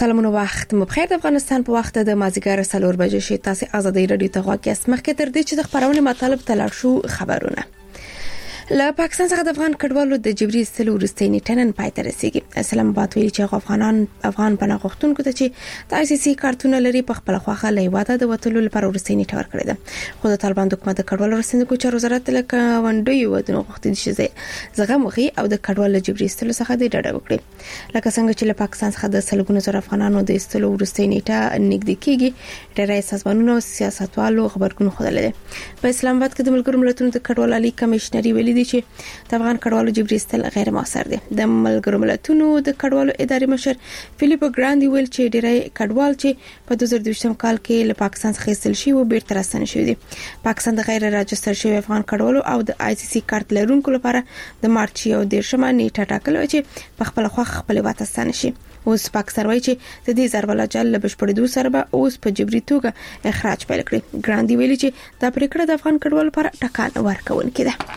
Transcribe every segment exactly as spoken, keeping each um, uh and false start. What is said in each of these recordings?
سلامونه وخت مو بخیر. د افغانستان په وخت د مازیګر سلور بجې شي تاسو آزادۍ رادیو ته غواړئ چې مخکې تر دې چې د خبرونه مطالب تلل شو خبرونه له پاکستان څخه د افغان کډوالو د جبري استلو وروستۍ نیټه نن پای ته رسیدي. اسلام آباد ویلي چې افغانان افغان پناه غوښتونکو ته چې د آی سی سی کارتونه لري په خپل خواخه له واده د وټلو لپاره وروستۍ نیټه ورکړې ده. خو د طالبان حکومت د کډوالو رسندکو چارو وزارت له کاونډي ودونو غوښتي چې زغم وغي او د کډوالو جبري استلو څخه د ډډه وکړي. لکه څنګه چې له پاکستان څخه د سلګونو زره افغانانو د استلو وروستۍ نیټه نږدې کیږي، ډېری سازمانونو سیاستوالو خبرګون خوده لري. په اسلام آباد کې د ملګرو ملتونو د کډوالو عالی کمشنري ویلي دي چې د افغان کډوالو جبري استل غیر موثر دي. د ملګرو ملتونو د کډوالو اداري مشر فلیپ ګراندي ویل چې ډېری کډوال چې په دوه زره دوه کال کې له پاکستان څخه ایستل شوي و بیرته راستنه شوي دي. پاکستان د غیر راجستر شوي افغان کډوالو او د آی سی سی کارت لرونکو لپاره د مارچ یو دیرشمه نیټه ټاکلې و چې په خپل خوا خپل واتستانه شي. اوس پاکستان وایي چې د دې ضرب الجل له بشپړېدو سره به اوس په جبري توګه اخراج پیل کړي. ګراندي ویلي چې دا پریکړه د افغان کډوالو لپاره ټکان ورکوونکې ده.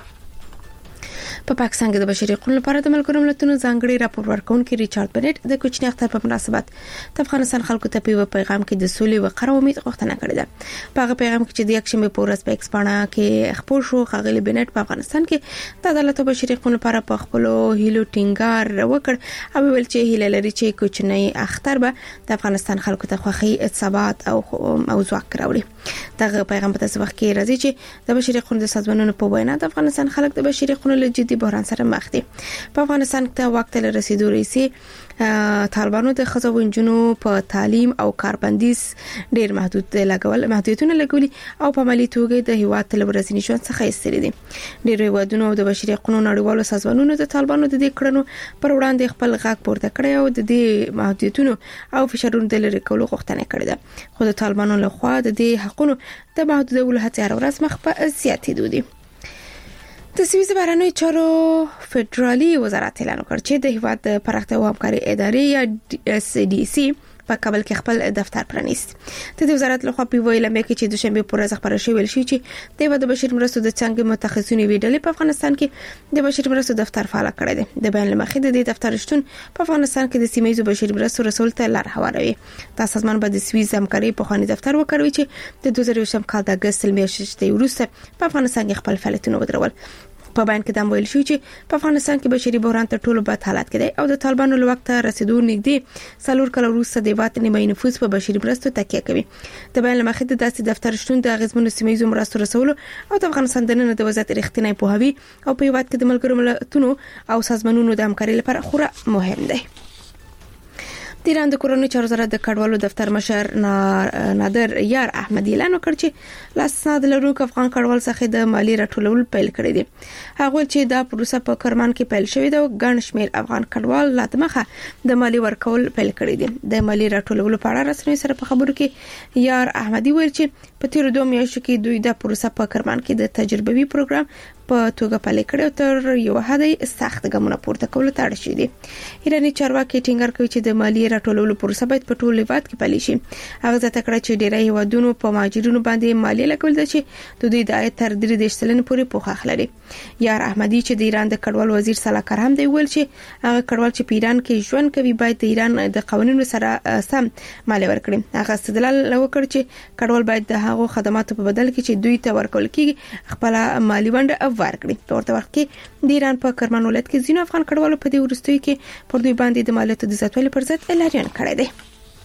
په پاکستان کې د بشري حقوقو لپاره د ملګرو ملتونو ځانګړي راپور ورکونکي ریچارډ بنټ د کوچنی اختر په مناسبت د افغانستان خلکو ته په پیغام کې د سولې او قرار امید غوښتنه کړې ده. په هغه پیغام کې چې د یکشنبه په ورځ په ایکسپانا کې خبر شو، خغلی بنټ په افغانستان کې د عدالت او بشري حقوقو لپاره په خپل هیلو ټینګار وکړ او ویل چې هیله لري چې کوچنی اختر به د افغانستان خلکو ته خوښي، ثبات او موضوع راوړي. دغه پیغام په تاسو وخت کې راځي چې د بشري حقوقو د سازمانونو په وینا د افغانستان خلک د بشري حقوقو له جدي بحران سره مخ دي. په افغانستان کې د وخت له رسیدو رئیسي طالبانو د خزو ونجونو په تعلیم او کاربندیز ډیر محدود لګول محدودیتونه لګولي او په عملي توګه د هیواد تل ورځنی ژوند څخه ایستلي دي. ډیر هیوادونو د بشري حقوقو نړیوالو سازمانونو د طالبانو د دې کړنو پر وړاندې خپل غږ پورته کړی او د دې محدودیتونو او فشارونو د لری کولو غوښتنه کړې ده. خو د طالبانو لخوا د دې حقوقو د محدودولو هڅې هر ورځ مخ په زیاتېدو دي. د سویس بهرنیو چارو فدرالي وزارت اعلان وکړ چې د هیواد د پراختیا او همکاري ادارې یا اس ډي سي په کابل کې خپل دفتر پرانیست. د دې وزارت لخوا په ویل مې کې چې د شنبه پر ورځ خبره شوې شي چې د هیواد بشري مرستو د څنګه متخصصینو ویډلې په افغانستان کې د بشري مرستو دفتر فعال کړی دی. د بیان لمخې د دې دفتر شتون په افغانستان کې د سیمې بشري مرستو رسول ته لار هواروي. دا سازمان به د سویس همکاري په خواني دفتر وکړي چې د دوه زره یو کال د اگست میاشتې وروسته په افغانستان کې خپل فعالیتونه ودرول. په بیان کې د ویل شو چې په افغانستان کې بشري بحران تر ټولو بد حالت کې دی او د طالبانو له وخت رسیدو نږدې څلور کال وروسته د هیواد نیمه نفوس په بشري مرستو تکیه کوي. د بیان لمخې د داسې دفتر شتون د غزمنو سیمې مرستو رسولو او د افغانستان د نن د وضعیت رښتینی پوهاوی او په هیواد کې د ملګرو ملتونو او سازمانونو د همکارۍ لپاره خورا مهم دی. د ایران د کورونی چارو وزارت د کډوالو دفتر مشر نادر یار احمدی اعلان وکړ چې لاسناد لرونکو افغان کډوال څخه د مالی راټولول پیل کړی دی. هغه چې دا پروسه په کرمان کې پیل شوې ده او ګڼ شمېر افغان کډوال لاتمخه د مالی ورکول پیل کړی دي. د مالی راټولولو په اړه رسمي سره په خبرو کې یار احمدی ویل چې په تیر دوه میاشتو کې دوی د پروسه په کرمان کې د تجربوي پروګرام په توګه پلي کړو تر یو حد سخت ګامونه پورته کول ته اړ شي دي. ایرانی چارواکي ټینګار کوي چې د مالی راټولولو پروسه باید په ټول هیواد کې پلي شي. هغه ځکه کړه چې ډیری هیوادونو په مهاجرینو باندې مالی لګول دي چې د دوی د عاید تر درې دېرش سلنې پورې پوښښ لري. یار احمدی چې د ایران د کډوال وزیر صلاحکار هم دی ویل چې هغه کډوال چې په ایران کې ژوند کوي باید د ایران د قوانینو سره سم مالی ورکړي. هغه استدلال وکړ چې کډوال باید د هغو خدماتو په بدل کې چې دوی ته ورکول کیږي خپل مالی ونډه ورکړي. په ورته وخت کې د ایران په کرمان ولایت کې ځینو افغان کډوالو په دې وروستیو کې پر دوی باندې د مالیاتو د زیاتوالي پر ضد اعلان کړی دی.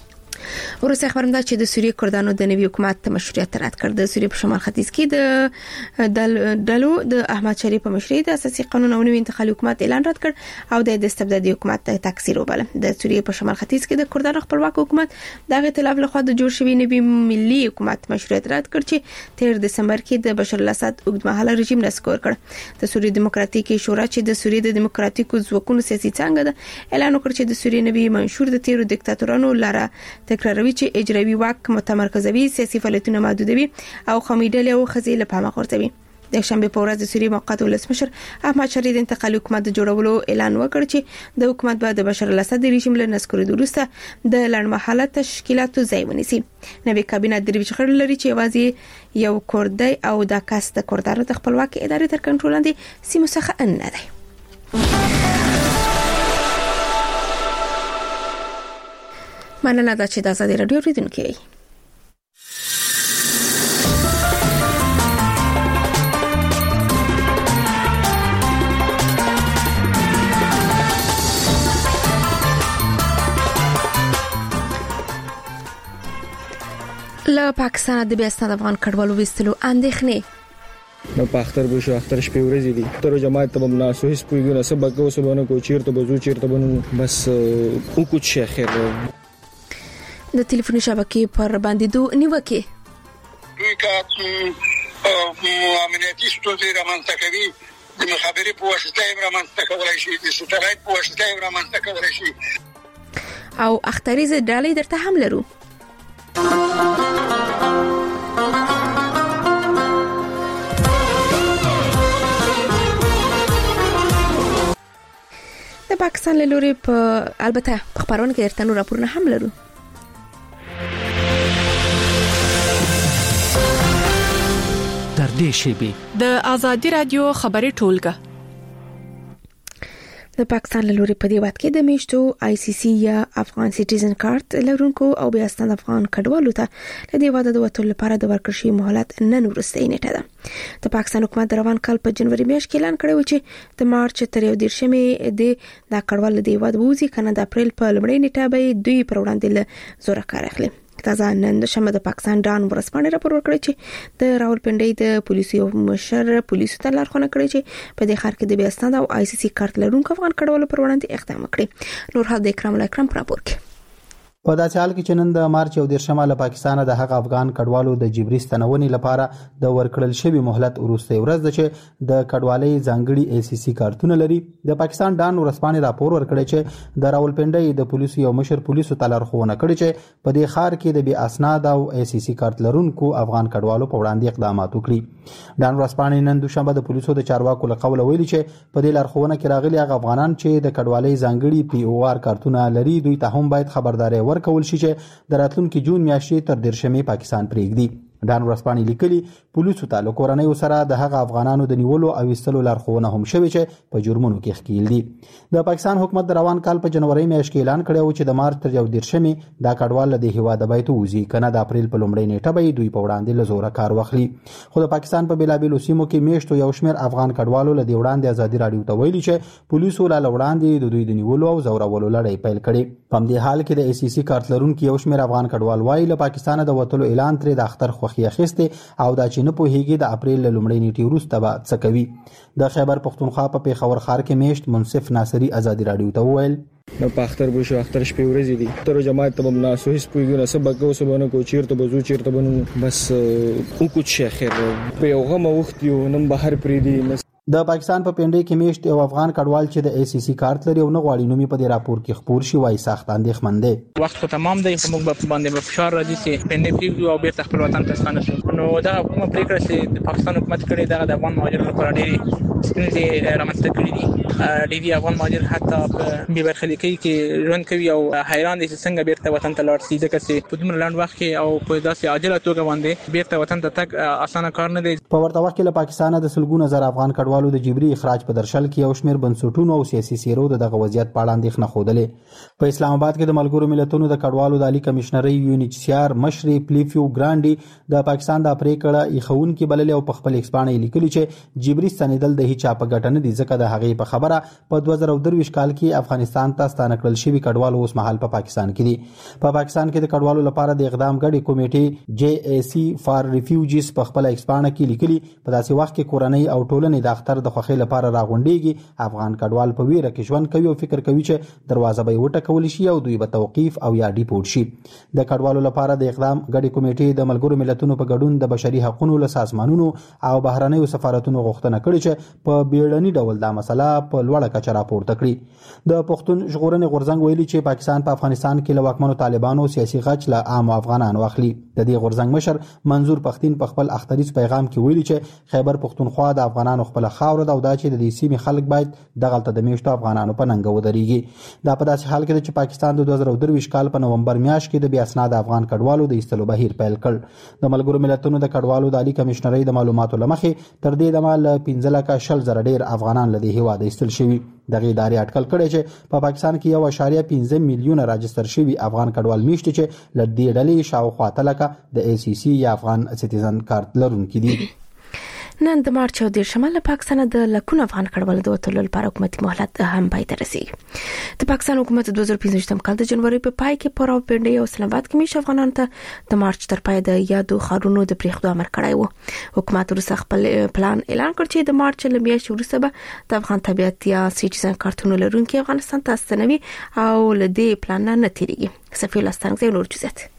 ورسره خبرم ده چې د سوریې کردانو د نوي حکومت مشروعیت رد کړ. د سوریې په شمال ختیځ کې د دلو د احمد شریف په مشرۍ د اساسي قانون او نوي انتقالي حکومت اعلان رد کړ او د استبدادي حکومت تکثیر وباله. د سوریې په شمال ختیځ کې د کردانو خپلواک حکومت د ائتلاف لخوا د جوړ شوی نوي ملي حکومت مشروعیت رد کړ چې تیر دسمبر کې د بشار الاسد اوږدمهاله رژیم نسکور کړ. د سوریې دیموکراتیکي شورا چې د سوریې د دیموکراتیکو ځواکونو سیاسي څنګه ده اعلان وکړ چې د سوریې نوي منشور د تیرو دیکتاتورانو لاره تکراروي چې اجرایي واک متمرکزوي، سیاسي فعالیتونه محدودوي او قومي ډلې او خزي له پامه غورځوي. د شنبه په ورځ د سوریې موقت ولسمشر احمد شریف د انتقالي حکومت د جوړولو اعلان وکړ چې د حکومت بعد د بشار الاسد رژیم له نسکورېدو وروسته د لړمحاله تشکیلاتو ځای ونیسي. نوې کابینه د ریوش خړل لري چې یوازې یو کوردی او د کاست کوردانو د خپلواکي ادارې تر کنټرول لاندې سیمه څخه نه دی. مننه دا چې د آزادي رادیو ریډونکو یې. له پاکستان د بیا ستاسو افغان کډوالو وستلو اندېښنې نو په اختر به شو اختر شپې ورځې دي تر جماعت ته مناسو هیڅ پویګونه سبق او سبونه کو چیرته بزو چیرته بنو بس او کو شي خیر د ټلیفوني شبکې پر باندې دو نیوکه دوی کا امنیتي ستونزې رامنځته کوي د مخابري په واسطه یې رامنځته کولای شي د سټلایټ په واسطه یې رامنځته کولای شي او اختریز ډالۍ درته هم لرو. د پاکستان له لوري په البته په خبرونه کې درته نور راپورونه هم لرو. تر دې شی د آزادي رادیو خبري ټولګه د پاکستان له لوري په دې وخت کې د میشتو آی سی سی یا افغان سټیزن کارت لرونکو او بیا ستاسو افغان کډوالو ته د دې واده د وټول لپاره د ورکړشي مهلت نن ورسته نیټه ده. د پاکستان حکومت روان کال په جنوري میاشت کې اعلان کړی و چې د مارچ تر یو دیرشمې د دا کډوال د واده ووزي کنه د اپریل په لومړۍ نیټه به دوی پر وړاندې له زوره کار اخلي. تازه نن د شمه د پاکستان ډان ورسپانې راپور ورکړی چې د راولپنډۍ د پولیسو مشر پولیسو ته لارښوونه کړې چې په دې ښار کې د بیاستان او آی سی سی کارت لرونکو افغان کډوالو پر وړاندې اقدام وکړي. نور هدا اکرام اکرام راپور کوي. په داسې حال کې چې نن د مارچ یو دیرشمه له پاکستانه د هغه افغان کډوالو د جبري ستنونې لپاره د ورکړل شوی مهلت وروسته ورځ ده چې د کډوالۍ ځانګړي ای سی سی کارتونه لري. د پاکستان ډان ورسپانې راپور ورکړی چې د راولپنډۍ د پولیسو یو مشر پولیسو ته لارښوونه کړې چې په دې ښار کې د بي اسناد او ای سی سی کارت لرونکو افغان کډوالو په وړاندې اقدامات وکړي. ډان ورسپانې نن دوشنبه د پولیسو د چارواکو له قوله ویلي چې په دې لارښوونه کې راغلي هغه افغانان چې د کډوالۍ ځانګړي پی او آر کارتونه لري دوی ته هم باید خبرداري ورکول شي چې د راتلونکي جون میاشتې تر دیرشمې پاکستان پرېږدي. ډان ورسپانې لیکلي پولیسو ته له کورنۍ سره د هغه افغانانو د نیولو او وستلو لارښوونه هم شوې چې په جرمونو کې ښکیل دي. د پاکستان حکومت د روان کال په جنوري میاشت کې اعلان کړی و چې د مارچ تر یو دیرشمې دا کډوال له هیواده باید ووزي کنه د اپریل په لومړۍ نیټه به دوی په وړاندې له زوره کار واخلي. خو د پاکستان په بیلابیلو سیمو کې میشتو یو شمېر افغان کډوالو له دې وړاندې آزادي رادیو ته ویلي چې پولیسو له وړاندې د دوی د نیولو او زورولو لړۍ پیل کړې. په دې حال کې د ای سی سی کارت لرونکو یو شمېر افغان کډوال وايي له پاکستانه د وټلو اعلان تر د اختر خوخي اخیسته او دا چې نه پوهیږي د اپریل لومړۍ نیټې وروسته به څه کوي. د خیبر پختونخوا په پیښور ښار کې میشت منصف ناصری آزادي رادیو ته وویل نو په اختر به شو اختر شپې ورځې دي تر جماعت ته مناسو هیڅ پویګونه سبق او سبونه کو چیرته بزو چیرته بنو بس او کو شي خیر په یو غو وخت یو نن بهر پری دي. د پاکستان په پنډۍ کې میشت یو افغان کډوال چې د ای سی سی کارت لري او نه غواړي نومي په دې راپور کې خبر شي وای سخت اندېښمن دي. وخت خو تمام دی خو موږ په باندې په فشار راځي چې پنډۍ پریږدو او بیرته خپل وطن ته ستانه شو. نو دا کومه پریکړه چې د پاکستان حکومت کړې ده د افغان مهاجرینو لپاره ډېرې ستونزې رامنځته کړې دي. ډېری افغان مهاجر حتی په بې برخلیکۍ کې ژوند کوي او حیران دي چې څنګه بیرته وطن ته لاړ شي ځکه چې په دومره لنډ وخت کې او په داسې عاجله توګه باندې بیرته وطن ته تګ اسانه کار نه دی. په ورته وخت کې له پاکستانه د سلګونه زر افغان کډوالو د جبري اخراج په درشل کې یو شمېر بنسټونو او سیاسي سیرو دغه وضعیت په اړه اندېښنه خوده. په اسلام آباد کې د ملګرو ملتونو د کډوالو د عالی کمشنري یو ان ایچ سی آر مشر پلیفیو ګرانډي د پاکستان د پریکړه ایخون کې بلل او په خپل ایکسپانې لیکلي چې جبري ستنیدل د هیڅ په ګټه نه دي ځکه د هغې په خبره په دوه زره درویشت کال کې افغانستان ته ستانه کړل شوی کډوالو اوس مهال په پاکستان کې دي. په پاکستان کې د کډوالو لپاره د اقدام غړي کمیټې جی ای سی فار ریفیوجیز په خپل ایکسپانې کې لیکلي په داسې وخت کې کورنۍ او ټولنې د اختر د خوخي لپاره راغونډي افغان کډوال په ویره کې ژوند کوي او فکر کوي چې دروازه به وټکول شي او دوی به توقيف او یا ډیپورټ شي. د کډوالو لپاره د اقدام غړي کمیټې د ملګرو ملتونو په ګډون د بشري حقوقو له سازمانونو او بهرنیو سفارتونو غوښتنه کړې چې په بیړني ډول دا مسله په لوړه کچه راپورته کړي. د پښتون ژغورنې غورځنګ ویلي چې پاکستان په افغانستان کې له واکمنو طالبانو سیاسي غچ له عام افغانانو اخلي. د دې غورځنګ مشر منظور پښتين په خپل اختریز پیغام کې ویلي چې خیبر پښتونخوا د افغانانو خپل خپل خاور ده او دا چې د دې سیمې خلک باید دغلته د میشتو افغانانو په ننګ ودرېږي. دا په داسې حال کې چې پاکستان د دوه زره درویشت کال په نومبر میاشت کې د بې اسناده افغان کډوالو د ایستلو بهیر پیل کړ. د ملګرو ملتونو د کډوالو د عالی کمشنرۍ د معلوماتو لمخې تر دې دمه له پنځه لکه شل زره ډیر افغانان له دې هیواده ایستل شوي. دغه ادارې اټکل کړی چې په پاکستان کې یو اشاریه پنځه میلیونه راجستر شوي افغان کډوال میشته چې له دې ډلې شاوخوا اتلس لکه د ای سی سی یا افغان سټیزن کارت لرونکي دي. نن د مارچ او د شمال پاکستان د لکون افغان کډوالو د وټولو لپاره حکومتي مهلت هم پای ته رسیږي. د پاکستان حکومت دوه زره پنځه کال د جنوري په پای کې پر راوپنډي او اسلام آباد کې میش افغانانو ته د مارچ تر پای د یادو خارونو د پریښودو امر کړی و. حکومت وروسته خپل پلان اعلان کړ چې د مارچ له میاشتې وروسته به د افغان طبيعت یا سټیزن کارتونو لرونکي افغانستان ته ستنوي او له دې پلان نه تیریږي. سفیر لاستانګ زې نور جزئیات.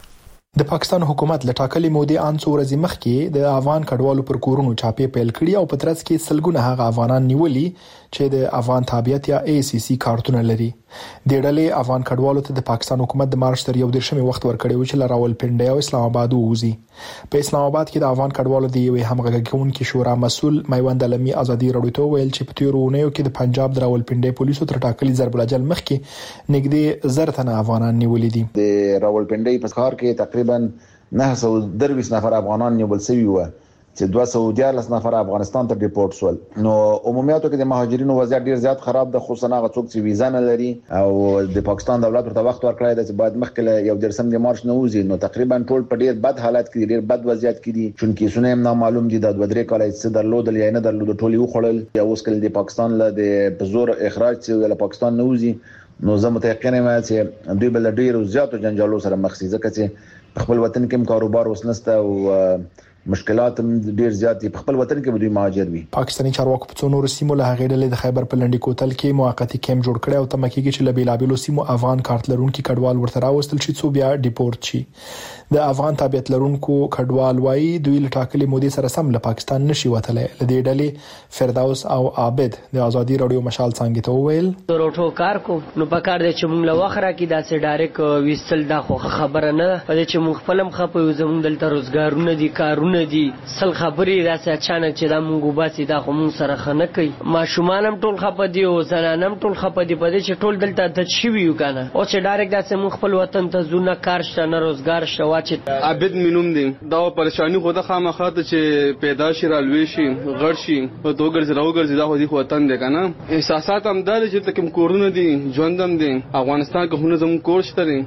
د پاکستان حکومت له ټاکلي مودې ان څو ورځې مخکې د افغان کډوالو پر کورونو چاپې پیل کړي او په ترڅ کې سلګونه هغه افغانان نیولي چې د افغان تابعیت یا ای سی سی کارتونه لري. د ډلې افغان کډوالو ته د پاکستان حکومت د مارچ تر یو دېرشمې وخت ورکړی و چې له راولپنډي او اسلام آباد ووزي. په اسلام آباد کې د افغان کډوالو د یوې همغږي کوونکې شورا مسول میوند علمي ازادي راډیو ته ویل چې په تیرو اونیو کې د پنجاب د راولپنډي پولیسو تر ټاکلي ضرب الاجل مخکې نږدې زر تنه افغانان نیولي دي. د راولپنډي په ښار کې تقریبا نه سوه درویشت نفر افغانان نیول شوي وو چې دوه سوه دیارلس نفر افغانستان ته ډیپورټ شول. نو عمومیاتو کې د مهاجرینو وضعیت ډیر زیات خراب ده، خصوصا هغه څوک چې ویزا نه لري او د پاکستان دولت ورته وخت ورکړی دی چې باید مخکې یو دېرشم د مارچ نه وځي. نو تقریبا ټول په ډیر بد حالت کې ډیر بد وضعیت کې دي، چونکې سونه هم نامعلوم دي د دوه درې کال څه درلودل یا نه درلودل، ټول یو خړل یا اوس کله د پاکستان له د بزور اخراج چې له پاکستان نه وځي. نو زه متيقن یم چې دوی بل ډیر زیاتو جنجالو سره مخ شي، ځکه چې خپل وطن کې کاروبار وسنسته او مشکلات ډیر زیات دي. په خپل وطن کې دوی مهاجر وي. پاکستاني چارواکو په څو نورو سیمو له هغې ډلې د خیبر په لنډي کوتل کې موقتی کیمپ جوړ کړی او تمه کېږي چې له بیلابېلو سیمو افغان کارت لرونکي کډوال ورته راوستل شي څو بیا ډیپورټ شي. د افغان تابعیت لرونکو کډوال وایي دوی له ټاکلي مودې سره سم له پاکستان نشي وتلی. له دې ډلې فردوس او عابد د ازادي راډیو مشال څنګه ته وویل روټو کار کو نو پکار دی چې موږ له وخره کې داسې ډایرک ویستل دا خو خبره نه ده، په دې چې موږ خپلم خپو زموږ دلته روزګارونه دي، کارونه دي، سل خبرې داسې اچانک چې دا موږ وباسي دا خو موږ سره خنه کوي. ماشومان هم ټول خپه دي او زنان هم ټول خپه دي په دې چې ټول دلته د شوي یو کنه او چې ډایرک داسې موږ خپل وطن ته ځو نه کار شته نه روزګار شته. واچې عابد مینوم دي دا پریشانی خو د خامخا ته چې پیدا شي رالوي شي غړ شي او دوګر زراو ګرځي دا خو دي وطن دی کنه. احساسات هم دا چې تکم کورونه دي ژوندم دي افغانستان کې هونه زموږ کور شته دي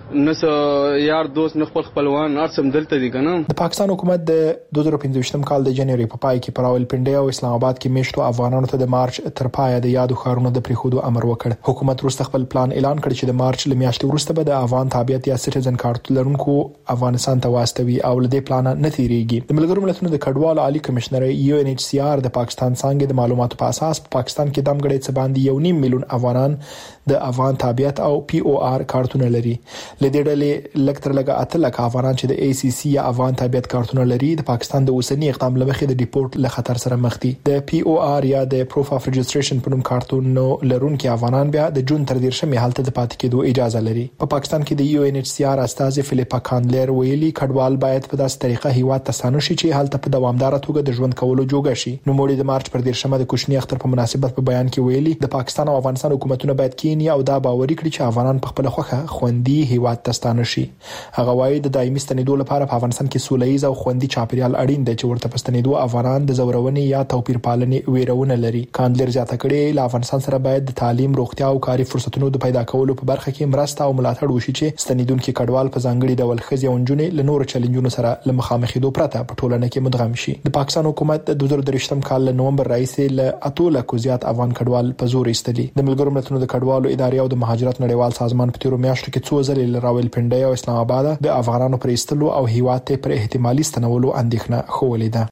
نه یار دوست نه خپل خپلوان ارسم دلته دي کنه. د پاکستان حکومت د دوه زره پنځه کال د جنوري په پای کې پر راولپنډي او اسلام آباد کې میشتو افغانانو ته د مارچ تر پای د یادو خارونو د پریښودو امر وکړ. حکومت وروسته خپل پلان اعلان کړ چې د مارچ له میاشتې وروسته به د افغان تابعیت یا سټیزن کارت لرونکو افغانستان ته واستوي او له دې پلان نه تیریږي. د ملګرو ملتونو د کډوالو عالی کمشنر یو ان ایچ سی آر د پاکستان څنګه د معلوماتو په اساس په پاکستان کې دمګړې څه باندې یو نیم میلیون افغانان د افغان تابعیت او پی او آر کارتونه لري. له دې ډلې لکتر لګه اتل لک افغانان چې د ای سی سی یا افغان تابعیت کارتونه لري د پاکستان د اوسنی اقدام لمخې د ډیپورټ له خطر سره مخ دي. د پی او آر یا د پروف اف رجستریشن په نوم کارتونو لرونکي افغانان بیا د جون تر دیرشمې حالت د پاتې کېدو اجازه لري. په پاکستان کې د یو ان ایچ سی آر استاذ فلیپا کاندلر ویلي کډوال باید په داسې طریقه هیواد ته ستانه شي چې حالت په دوامدار توګه د ژوند کولو جوګه شي. نو موږ د مارچ پر دیرشمه د کوچنی اختر په مناسبت په بیان کې ویلي د پاکستان او افغانستان حکومتونه باید کینی او دا باوري کړي چې افغانان په خپل خوخه خوندي هیواد ته ستانه شي. هغه وایي د دایمي ستنېدو لپاره په افغانستان کې سولهییز او خوندي چاپیریال اړین دی چې ورته پستنېدو افغانان د زورونې یا توپیر پالنې ویرونه لري. کاندلر زیاته کړي له افغانستان سره باید د تعلیم، روغتیا او کاري فرصتونو د پیدا کولو په برخه کې مرسته او ملاتړ وشي چې ستنېدونکو کډوال په ځانګړي ډول ښځې او نجونې له نورو چیلنجونو سره له مخامخېدو پرته په ټولنه کې مدغم شي. د پاکستان حکومت د دوه زره درویشتم کال له نومبر راهیسې له اتو لکو زیات افغان کډوال په زور ایستلي. د ملګرو ملتونو د کډوالو ادارې او د مهاجرت نړیوال سازمان په تیرو میاشتو کې څو ځلې له راولپنډي او اسلام آباد د افغانانو پر ایستلو او هیواد ته پر احتمالي ستنولو اندېښنه خوولې ده.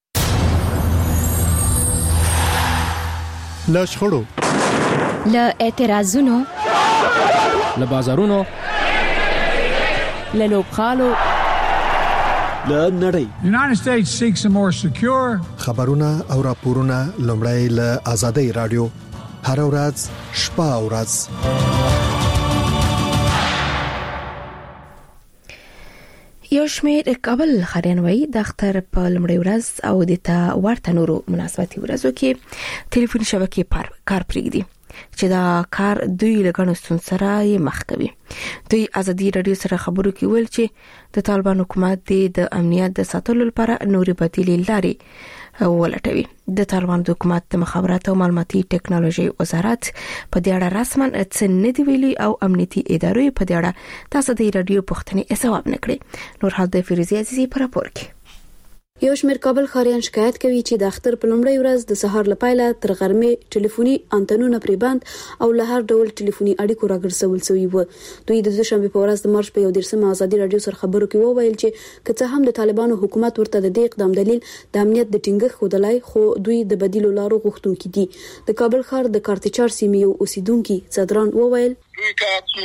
له شخړو، له اعتراضونو، له بازارونو، له لوبخالو، له نړۍ. United States seeks a more secure. خبرونه او راپورونه لومړی له آزادۍ رادیو هر ورځ شپه او ورځ. یو شمېر کابل خاريان وایي د اختر په لمړۍ ورځ او د تا ورته نورو مناسبتي ورځو کې ټلیفوني شبکې کار پرېږدي چې دا کار دوی لګنو ستون سره مخ کوي. دوی ازادي رادیو سره خبرو کې ویل چې د طالبان حکومت د امنیت د ساتلو لپاره نوري بدیلې لارې ولټوي. د طالبان د حکومت د مخابرات او معلوماتي ټکنالوژي وزارت په دې اړه رسماً څه نه دی ویلي او امنیتي ادارې په دې اړه تاسو د رادیو پوښتنې ځواب نه کړې. نور حال د فیروزي عزیزي پر راپور کې. یو شمېر کابل خاریان شکایت کوي چې د اختر په لومړۍ ورځ د سهار لپاره تر غرمې ټلیفوني انتنونه پرې بند او له هر ډول ټلیفوني اړیکو راګرځول شوی و. دوی د دوشنبه په ورځ د مارچ په یو دیرشمه ازادي رادیو سره خبرو کې وویل چې که څه هم د طالبانو حکومت ورته د دې اقدام دلیل د امنیت د ټینګښت خودلای خو دوی د بدیلو لارو غوښتونکي دي. د کابل ښار د کارتچار سیمې یو اوسیدونکي صدران وویل دوی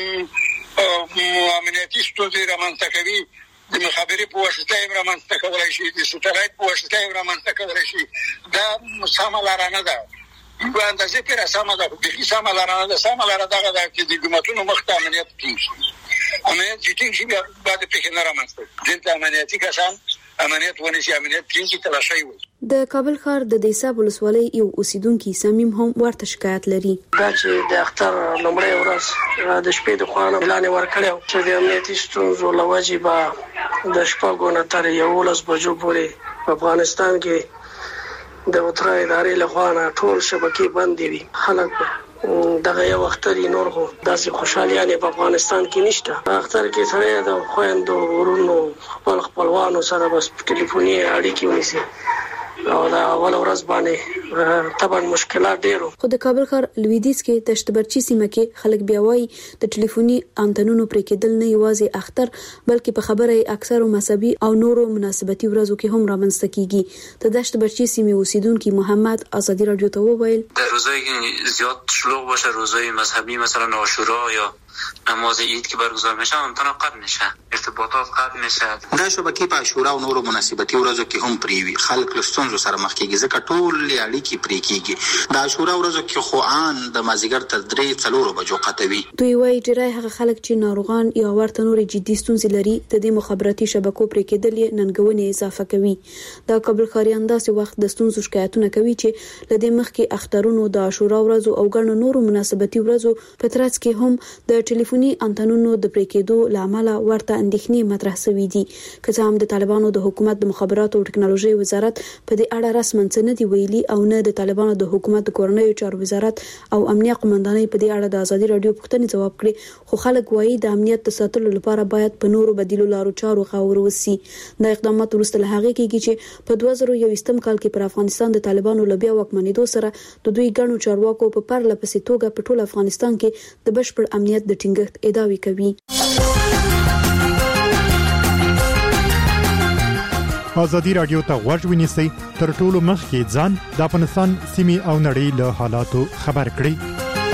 کا امنیتي ستونزې رامنځته کوي، د مخابرې په واسطه یې رامنځته کولای شي، د سټلایټ په واسطه یې رامنځته کولای شي. دا سمه لار نه ده. په اندازې کې سمه ده، د سمه لار نه ده. سمه لار دغه ده چې د حکومتونو مخته امنیت ټینګ شي. امنیت چې ټینګ شي بیا بعد په نه رامنځته دلته امنیتي کسان امنیت ونیسي، امنیت ټینګ شي تلاشي وي. د کابل ښار د دیساب ولسوالۍ یو اوسیدونکي سمیم هم ورته شکایت لري. دا چې د اختر لومړۍ ورځ د شپې د خوانه اعلان ورکړو چې د امنیتي ستونزو لوجې به د شپږو نه تر یولس بجو پورې په افغانستان کې د وتره ادارې له خوا نه ټول شبکې بندې وي. خلک دغه یو اختر نور خو داسې خوشحالي په افغانستان کې نشته. اختر کې سره د خويندو ورونو خپل خپلوانو سره بس ټلیفوني اړیکې ونیسي او دا اول ورځ باندې طبعا مشکلات ډیرو. خو د کابل ښار لویدیځ کې تشتبرچی سیمه کې خلک بیا وایي د ټلیفوني انتنونو پرې کېدل نه یوازې اختر بلکې په خبره اکثر مذهبي او نورو مناسبتي ورځو کې هم رامنځته کیږي. د تشتبرچی سیمه اوسیدونکو محمد ازادي رادیو ته وویل در روزای زیاد شلوغ باشه، روزای مذهبی مثلا عاشورا یا نماز عید که برگزار میشه انتنا قطع میشه، ارتباطات قطع میشه. دا شبکې په عاشورا او نورو مناسبتي ورځو کې هم پریوي. خلک له ستونزو سره مخ کېږي ځکه ټول اړیکې پرې کېږي. د عاشورا ورځو کې خو ان د مازیګر تر درې څلورو بجو قطوي. دوی وايي چې هغه خلک چې ناروغان یا ورته نور جدي ستونزې لري د دې مخابراتي شبکو پرې کېدل یې ننګونې اضافه کوي. دا کابل خاریان داسې وخت د ستونزو شکایتونه کوي چې لدې مخکې اخترونو د عاشورا ورځو او ګڼو نورو مناسبتي ورځو په ترڅ کې هم د ټلیفوني انتنونو د پرې کېدو لامل ورته اندېښنې مطرح شوې دي. که څه هم د طالبانو د حکومت د مخابراتو او ټکنالوژي وزارت په دې اړه رسماً څه نه دی ویلي او نه د طالبانو د حکومت د کورنیو چارو وزارت او امنیه قومندانۍ په دې اړه د ازادي رادیو پوښتنې ځواب کړي، خو خلک وایي د امنیت د ساتلو لپاره باید په نورو بدیلو لارو چارو غور وسی. دا اقدامات وروسته له هغه کېږي چې په دوه زره یوویشتم کال کې پر افغانستان د طالبانو لبیا واکمنېدو سره د دوی ګڼو چارواکو په پرله پسې توګه په ټول افغانستان کې د بشپړ امنیت د ټینګښت ادعاوې کوي. ازادي رادیو ته غوږ ونیسئ، تر ټولو مخکې ځان د افغانستان سیمې او نړۍ له حالاتو خبر کړئ.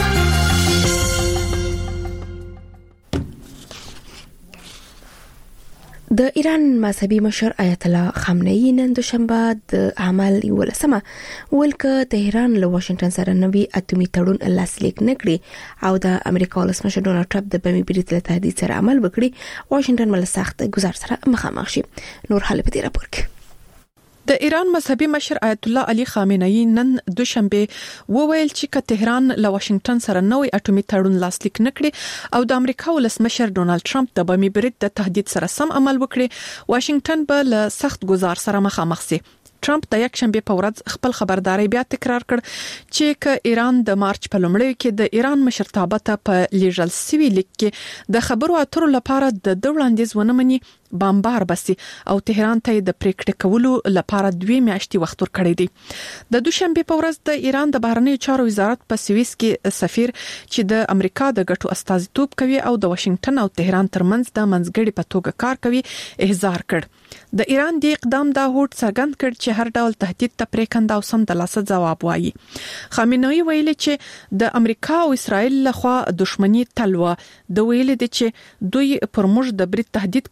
د ایران مذهبي مشر آیت الله خامنه‌ای نن دوشنبه د عمل ولسمه ولکه تهران له واشنگټن سره نوي اټومي تړون لاسلیک نکړي او د امریکا ولسمشر ډونالد ټرمپ د بمي بریټ له تهدید سره عمل وکړي، واشنگټن مل سخت گزار سره مخامخ شي. نور حال په دې راپور کې د ایران مذهبي مشر آیت الله علي خامنه‌ای نن دوشنبه وویل چې ک تهران له واشنگټن سره نوې اټومي تړون لاسلیک نکړي او د امریکا ولسمشر ډونالد ټرمپ د بمي بریټ د تهدید سره سم عمل وکړي، واشنگټن به له سخت گزار سره مخامخ شي. ټرمپ د یک شنبه په ورځ خپل خبرداري بیا تکرار کړ چې ک ایران د مارچ په لومړیو کې د ایران مشرتابه ته په لیژل سوي لیک کې د خبرو اترو لپاره د دوړاندیز ونمني بمبار بسي او تهران ته د پریکړې کولو لپاره دوه میاشتې وخت ورکړی دی. د دوشنبه په ورځ د ایران د بهرنیو چارو وزارت په سویس کې سفیر چې د امریکا د ګټو استازیتوب کوي او د واشنگټن او تهران ترمنځ د منځګړي په توګه کار کوي احضار کړ. د ایران د اقدام دا هوټ څرګند کړ چې هر ډول تهدید ته پریکند او سم د لاسه جواب وایي. خامنه‌ای ویلي چې د امریکا او اسرائیل لخوا دښمنی تلوه د ویلي دي چې دوی پر موږ د برید تهدید کوي چې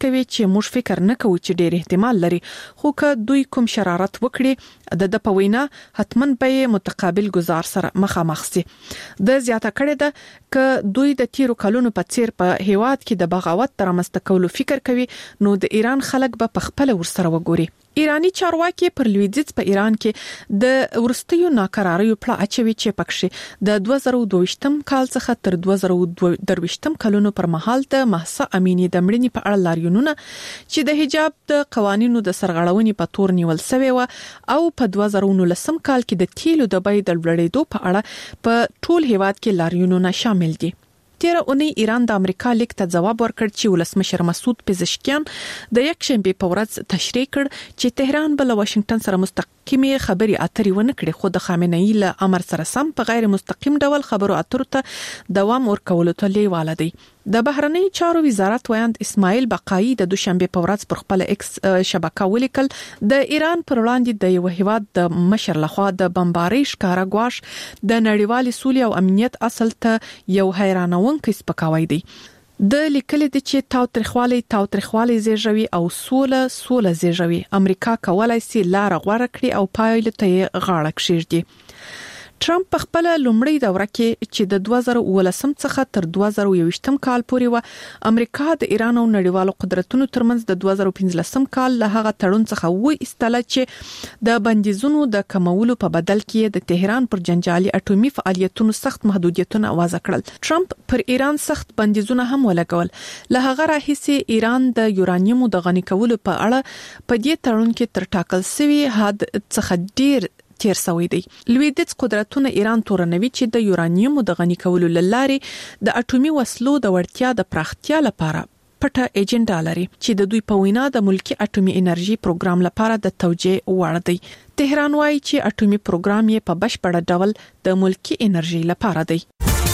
چې موږ فکر نه کوو چې ډېر احتمال لري، خو که دوی کوم شرارت وکړي د د پوینا حتمن به متقابل گزار سره مخامخ سي. د زیاته کړه ده ک دوی د تیرو کلونو په څیر په هیواد کې د بغاوت تر مستقولو فکر کوي نو د ایران خلک به په خپل ورسره وګوري. ایرانی چارواکي پر لویدیځ په ایران کې د ورستیو ناکراریو پړه اچوي چې پکښې د دوه زره دوه ویشتم کال څخه تر دوه زره درویشتم کلونو پر مهال د محسا امینی د مړینې په اړه لاریونونه چې د حجاب د قوانینو د سرغړونې په تور نیول شوی و او په دوه زره نولسم کال کې د تیلو د بیې د لوړېدو په اړه په ټول هیواد کې لاریونونه شامل دي. تیر اونۍ ایران د امریکا لیک ته جواب ورکړ چې ولسمشر مسعود پزشکیان د یک شنبه په ورځ تشریح کړ چې تهران بل واشنگټن سره مستقیمه خبري اترې ونه کړې، خو د خامنه‌ای له امر سره سم په غیر مستقیم ډول خبرو اترو ته دوام ورکولو ته لیواله دی. د بهرنی چارو وزارت ویاند اسماعیل بقایی د دوشنبه په ورځ پر خپل ایکس شبکه ولیکل د ایران پر وړاندې د یو هیواد د مشر لخوا د بمبارۍ ښکارا غواش د نړیوال سولې او امنیت اصل ته یو حیرانونکې سپکاوی دی. د لیکل دي چې تاوتریخوالي تاوتریخوالي زیږوي او سوله سوله زیږوي. امریکا کولای شي لار غوړه کړي او پایله ته غاړه کښیږدي. ټرمپ په خپل لومړی دوره کې چې د دوه زره ولسم څخه تر دوه زره یوویشتم کال پورې و امریکا د ایران او نړیوالو قدرتونو ترمنځ د دوه زره پنځلسم کال له هغه تړون څخه و ایستله چې د بندیزونو د کمولو په بدل کې د تهران پر جنجالي اټومي فعالیتونو سخت محدودیتونه وضع کړل. ټرمپ پر ایران سخت بندیزونه هم ولګول. له هغه راهیسې ایران د یورانیوم د غني کولو په اړه په دې تړون کې تر ټاکل شوی حد څخه ډیر تیر سوی دی. لویدیځ قدرتونه ایران تورنوي چې د یورانیوم د غني کولو لاره د اټومي وسلو د وړتیا د پراختیا لپاره پټه ایجنډا لري چې د دوی په وینا د ملکی اټومي انرژي پروګرام لپاره د توجیه وړ دی. تهران وايي چې اټومي پروګرام یې په بشپړ ډول د ملکی انرژي لپاره دی.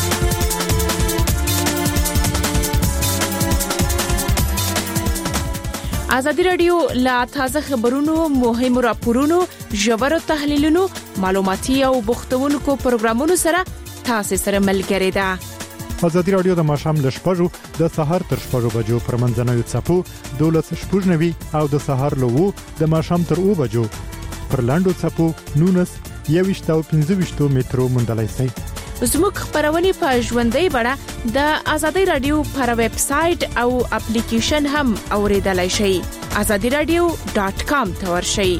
ازادي رادیو لا تازه خبرونو، مهمو راپورونو، ژورو تحلیلونو، معلوماتي او بوختونکو پروګرامونو سره تاسو سره ملګری ده. ازادي رادیو د ماشام له شپږو د سهار تر شپږو بجو پر منځنوي چپو دولس شپږنوي او د سهار له وو د ماشام تر او بجو پر لاندو چپو نونس یويشت او پنځه ویشت میټرو مونډلای سي. زموږ خبرونه په ژوندۍ بڼه د ازادي رادیو پر ویب سټ او اپلیکیشن هم اوریدلای شئ. azadi radio dot com ته ورشئ.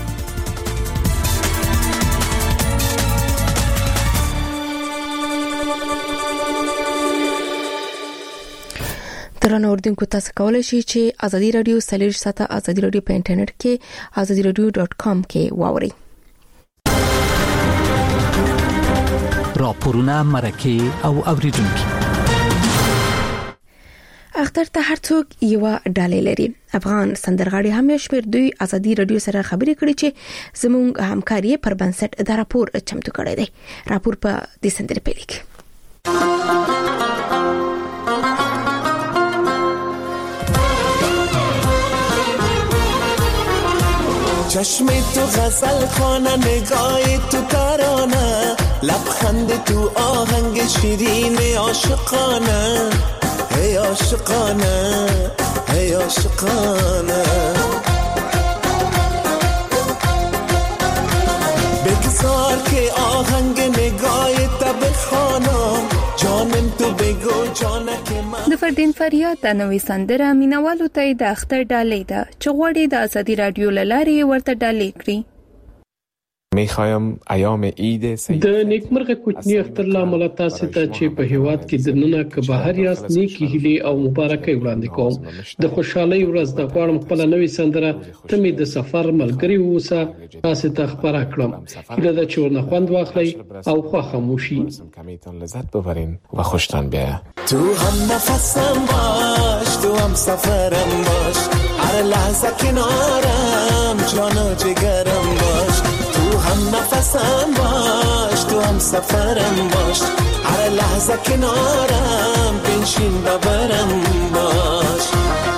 ترانه اردوونکو تاسو کولای شئ چې ازادي رادیو سلیش ساته ازادي رادیو په انټرنیټ کې azadi radio dot com کې واورئ. راپورونه مرکه او اوریدونکو اختر ته هر څوک یو ډالۍ لري. افغان سندرغاړي هم شپږ دوی ازادي رادیو سره خبرې کړې چې زموږ همکاري پر بنسټ د راپور چمتو کړی دی. راپور په دې سندره پیلیک. چشم تو غزل خانه، نگاه تو ترانه، لبخند تو آهنگ شیرین عاشقانه، هی عاشقانه هی عاشقانه. بگذار که آهنگ نگاه تا بخوانم، جانم تو بگو جانک من. د فردین فریاد د نوې سندره مینوالو ته د اختر ډالۍ ده چې غوړي د ازادي رادیو لاره ورته ډالۍ کړی. میخوایم ایام عید د نیکمرغه کوچنی اختر لامل تاسو ته چې په هیواد کې د نننه که بهر یاست نیکی هلي او مبارکي وړاندې کوم. د خوشحالي ورځ د غواړم خپل نوې سندره ته می د سفر ملګری ووسه تاسو ته خبره کړم. هله د چورنه خوند واخلي او خو خاموشي کمیتون لذت ببرین و خوشتان بیاید. تو هم نفسم باش، تو هم سفرم باش، هر لحظه کنارم جان و جگرم باش. تو هم نفسم باش، تو هم سفرم باش، هر لحظه کنارم بنشین ببرم باش.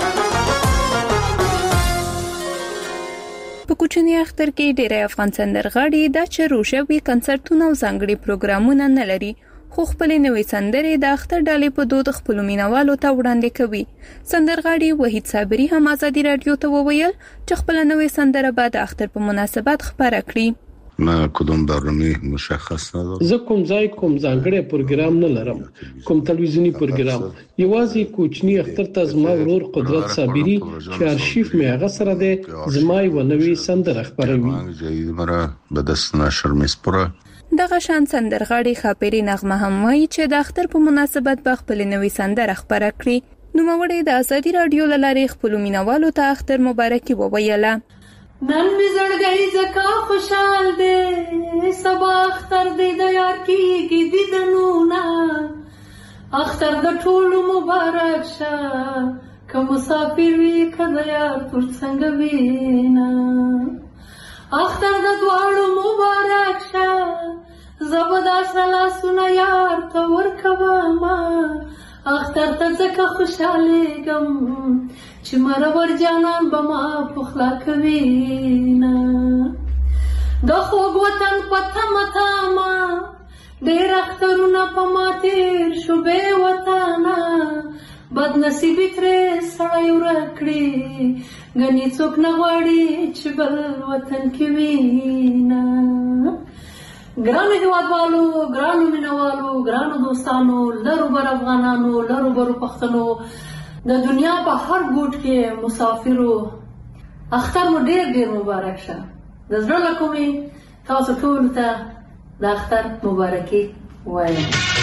په کوچنی اختر کې ډېر افغان سندرغاړي د چروشوي کنسرتونو او ځانګړي پروګرامونه نه لري، خو خپل نوې سندرې د اختر ډالې په دود خپل مینوالو ته وړاندې کوي. سندرغاړي وحید صابری هم ازادي رادیو ته وویل چې خپل نوې سندره به د اختر په مناسبت خبره کړي. ما کدوم برنامه مشخص ندارم. زه کوم ځای کوم ځانګړی پروګرام نه لرم، کوم تلویزیونی پروګرام. یوازې کوچنی اختر ته زما ورور قدرت صابری چې ارشیف مې هغه سره ده زما یو نوې سندره خبروي. جدید مرا به دست نشر میسپره. دغه شان سندرغاړي خاپيري نغمه هم وایي چې د اختر په مناسبت به خپل نوې سندره خبره کړي. نو موږ د ازادي رادیو لاره خپل مینوالو ته اختر مبارکي وویله. نن می زړګي زکا خوشحال دې سبا اختر دې د یار کیږي دیدنونه اختر د ټولو مبارک شه که مسافر وي کله یار پر څنګه وینا اختر د دواړو مبارک شه زبدا سلا سنا یار ته ورکوما اختر ته زکا خوشاله غم چې مرور جانان بما پخلا کوینا د خوږ وطن پته متا ما ډېر اخترونه په ما تیر شو بې وطنه بد نصیبي ترې سړی ورکړي ګنې څوک نه غواړي چې بل وطن کې وینا. ګرانو هیوادوالو، ګرانو مینوالو، ګرانو دوستانو، لرو بر افغانانو، لرو برو پښتنو، د دنیا په هر ګوټ کې مسافرو اختر مو ډېر ډېر مبارک شه. د زړه له کومې تاسو ټولو ته د اختر مبارکي وایم.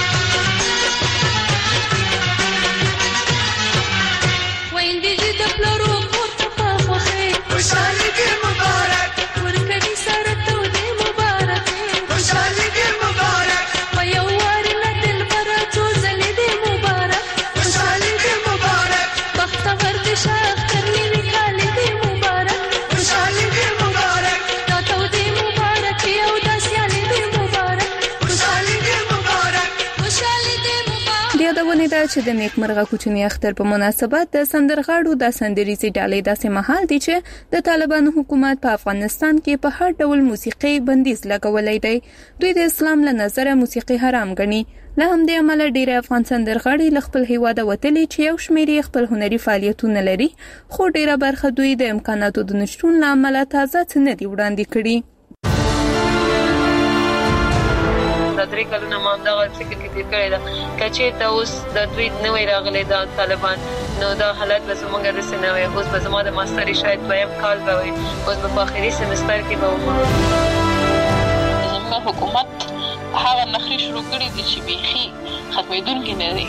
ویندې چې د پلرو کور ته په خوښۍ خوشحالي دې مبارک ورکوي سره تودې مبارک خوشحالي دې مبارک په یو وار نه دلبره څو ځلې دې مبارک خوشحالي دې مبارک بختور دې شه اختر نوي کال دې مبارک خوشحالي دې مبارک دا تودې مبارکي او دا سیالي دې مبارک خوشحالي دې مبارک خوشحالي دې مبارک. د یادونې ده چې د نیکمرغه کوچني اختر په مناسبت د سندرغاړو د سندریزي ډالۍ داسې مهال دي چې د طالبانو حکومت په افغانستان کې په هر ډول موسیقي بندیز لګولې دی. دوی د اسلام له نظره موسیقي حرام ګڼي. له همدې امله ډېر افغان سندرغاړي له خپل هیواده وتلي چې یو شمېر خپل هنري فعالیتونه لري، خو ډېره برخه دوی د امکاناتو د نشټون له امله تازه څه نه دي وړاندې کړي. د درې کلونو ما همدغه فکر کې تېر کړی ده که چېرته اوس د دوی نوی راغلی دا طالبان نو دا حالت به زموږ داسې نه وی. اوس به زما د ماستري شاید دویم کال به وي، اوس به په آخري سمستر کې به وم. زموږ حکومت هغه نخرې شروع کړي دي چې بیخي ختمېدونکي نه دي.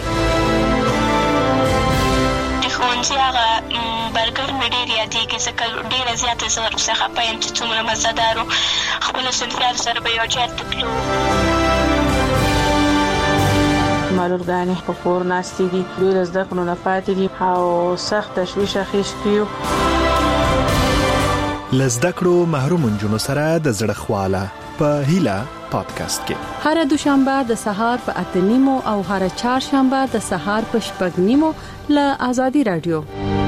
د ښوونځي هغه برګر مې ډېر یادېږي ځکه ډېره زیاته زه ورپسې خفه یم چې څومره مزهدار و. خپلو صنفیانو سره به یو جهت ته تلو. معلومګانې په کور ناستې دي، دوی له زده کړو نه پاتې دي او سخت تشویش اخیستی یو. له زده کړو محروم نجونو سره د زړه خواله په هیله پادکاسټ کې هر دوشنبه د سهار په اته نیمو او هر چهارشنبه د سهار په شپږ نیمو له ازادي رادیو.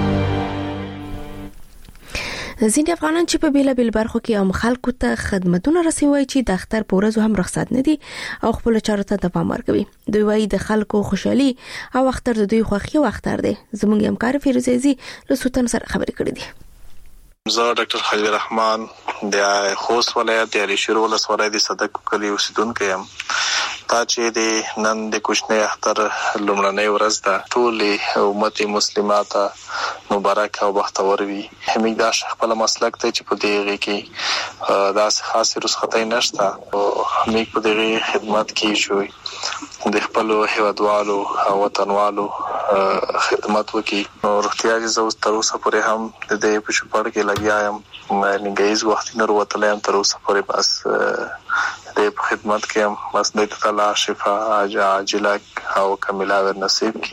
ځینې افغانان چې په بیلابیل برخو کې هم خلکو ته خدماتونه رسوي چې د اختر په ورځو هم رخصت نه دي او خپل چارو ته دوام ورکوي. دوی وايي د خلکو خوشحالي او اختر د دوی خوښي او اختر دی. زموږ همکار فیروز عزیزی له سوتن سره خبرې کړې دي. زه ډاکټر خلیل الرحمن د خوست ولایت د علیشور ولسوالۍ د صدق کلی اوسیدونکی یم. دا چې د نن د کوچنی اختر لومړنۍ ورځ ده، ټول امت مسلمات مبارک او بختور وي. همېږ دا خپل مسلک ته چې په دې کې دا خاص رخصتۍ نشته او همېږ په دې خدمت کې شوی د خپل هیوادوالو او وطنوالو خدمت وکي. نو روغتیا چې زه تر اوسه پورې هم د دې په شپږ کې لګیا یم، نیمګړیز وخت نه وروتلی یم تر اوسه پورې، بس د خدمت کې هم. بس د تعالی شفا عاجله او کامله نصیب کړي.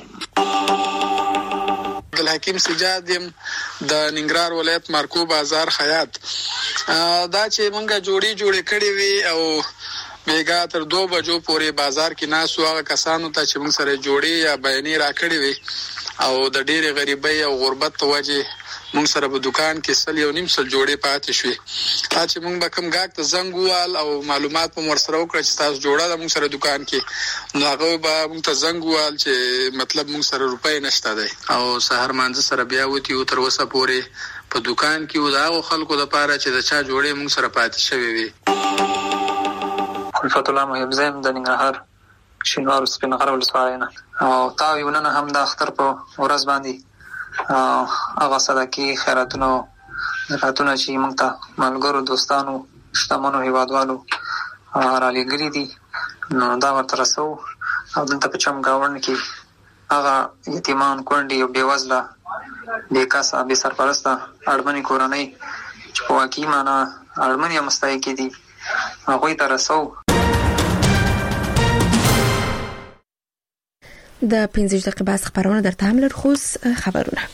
عبدالحکیم سجاد يم د ننګرهار ولایت مارکو بازار خیاط. دا چې مونږه جوړي جوړې کړې وي او بیګا تر دو بجو پورې بازار کې ناسو هغه کسانو ته چې موږ سره جوړي یا بیانې را کړې وي او د ډېرې غریبۍ او غربت په وجه موږ سره په دکان کې سل یو نیم سل جوړې پاتې شوې. تا چې موږ به کوم گاګ ته زنګ ووال او معلومات په ور سره وکړه چې تاسو جوړه ده موږ سره دکان کې، نو هغه به موږ ته زنګ ووال چې مطلب موږ سره روپۍ نشته دی او سحر مانځ سره بیا وتی او تر اوسه پورې په دکان کې و دا خلکو د پاره چې د چا جوړې موږ سره پاتې شوی وي. الفت الله محب زم د ننګرهار شینوار سپینغره ولسوالۍ نه او تاسو یو نن هم د اختر په ورځ باندې هغه صدقې خیراتونه زکاتونه چې موږ ته ملګرو دوستانو شتمنو هیوادوالو را لېږلي دي نو دا ورته رسو او دلته په چم گاوند کې هغه یتیمان کونډې او بېوزله بېکاسه بې سرپرسته اړمنې کورنۍ چې په واقعي معنا اړمنې یا مستحقې دي هغوی ته رسو. د پنځه دقیقې بعد خبرونه درته هم لرو. خو خبرونه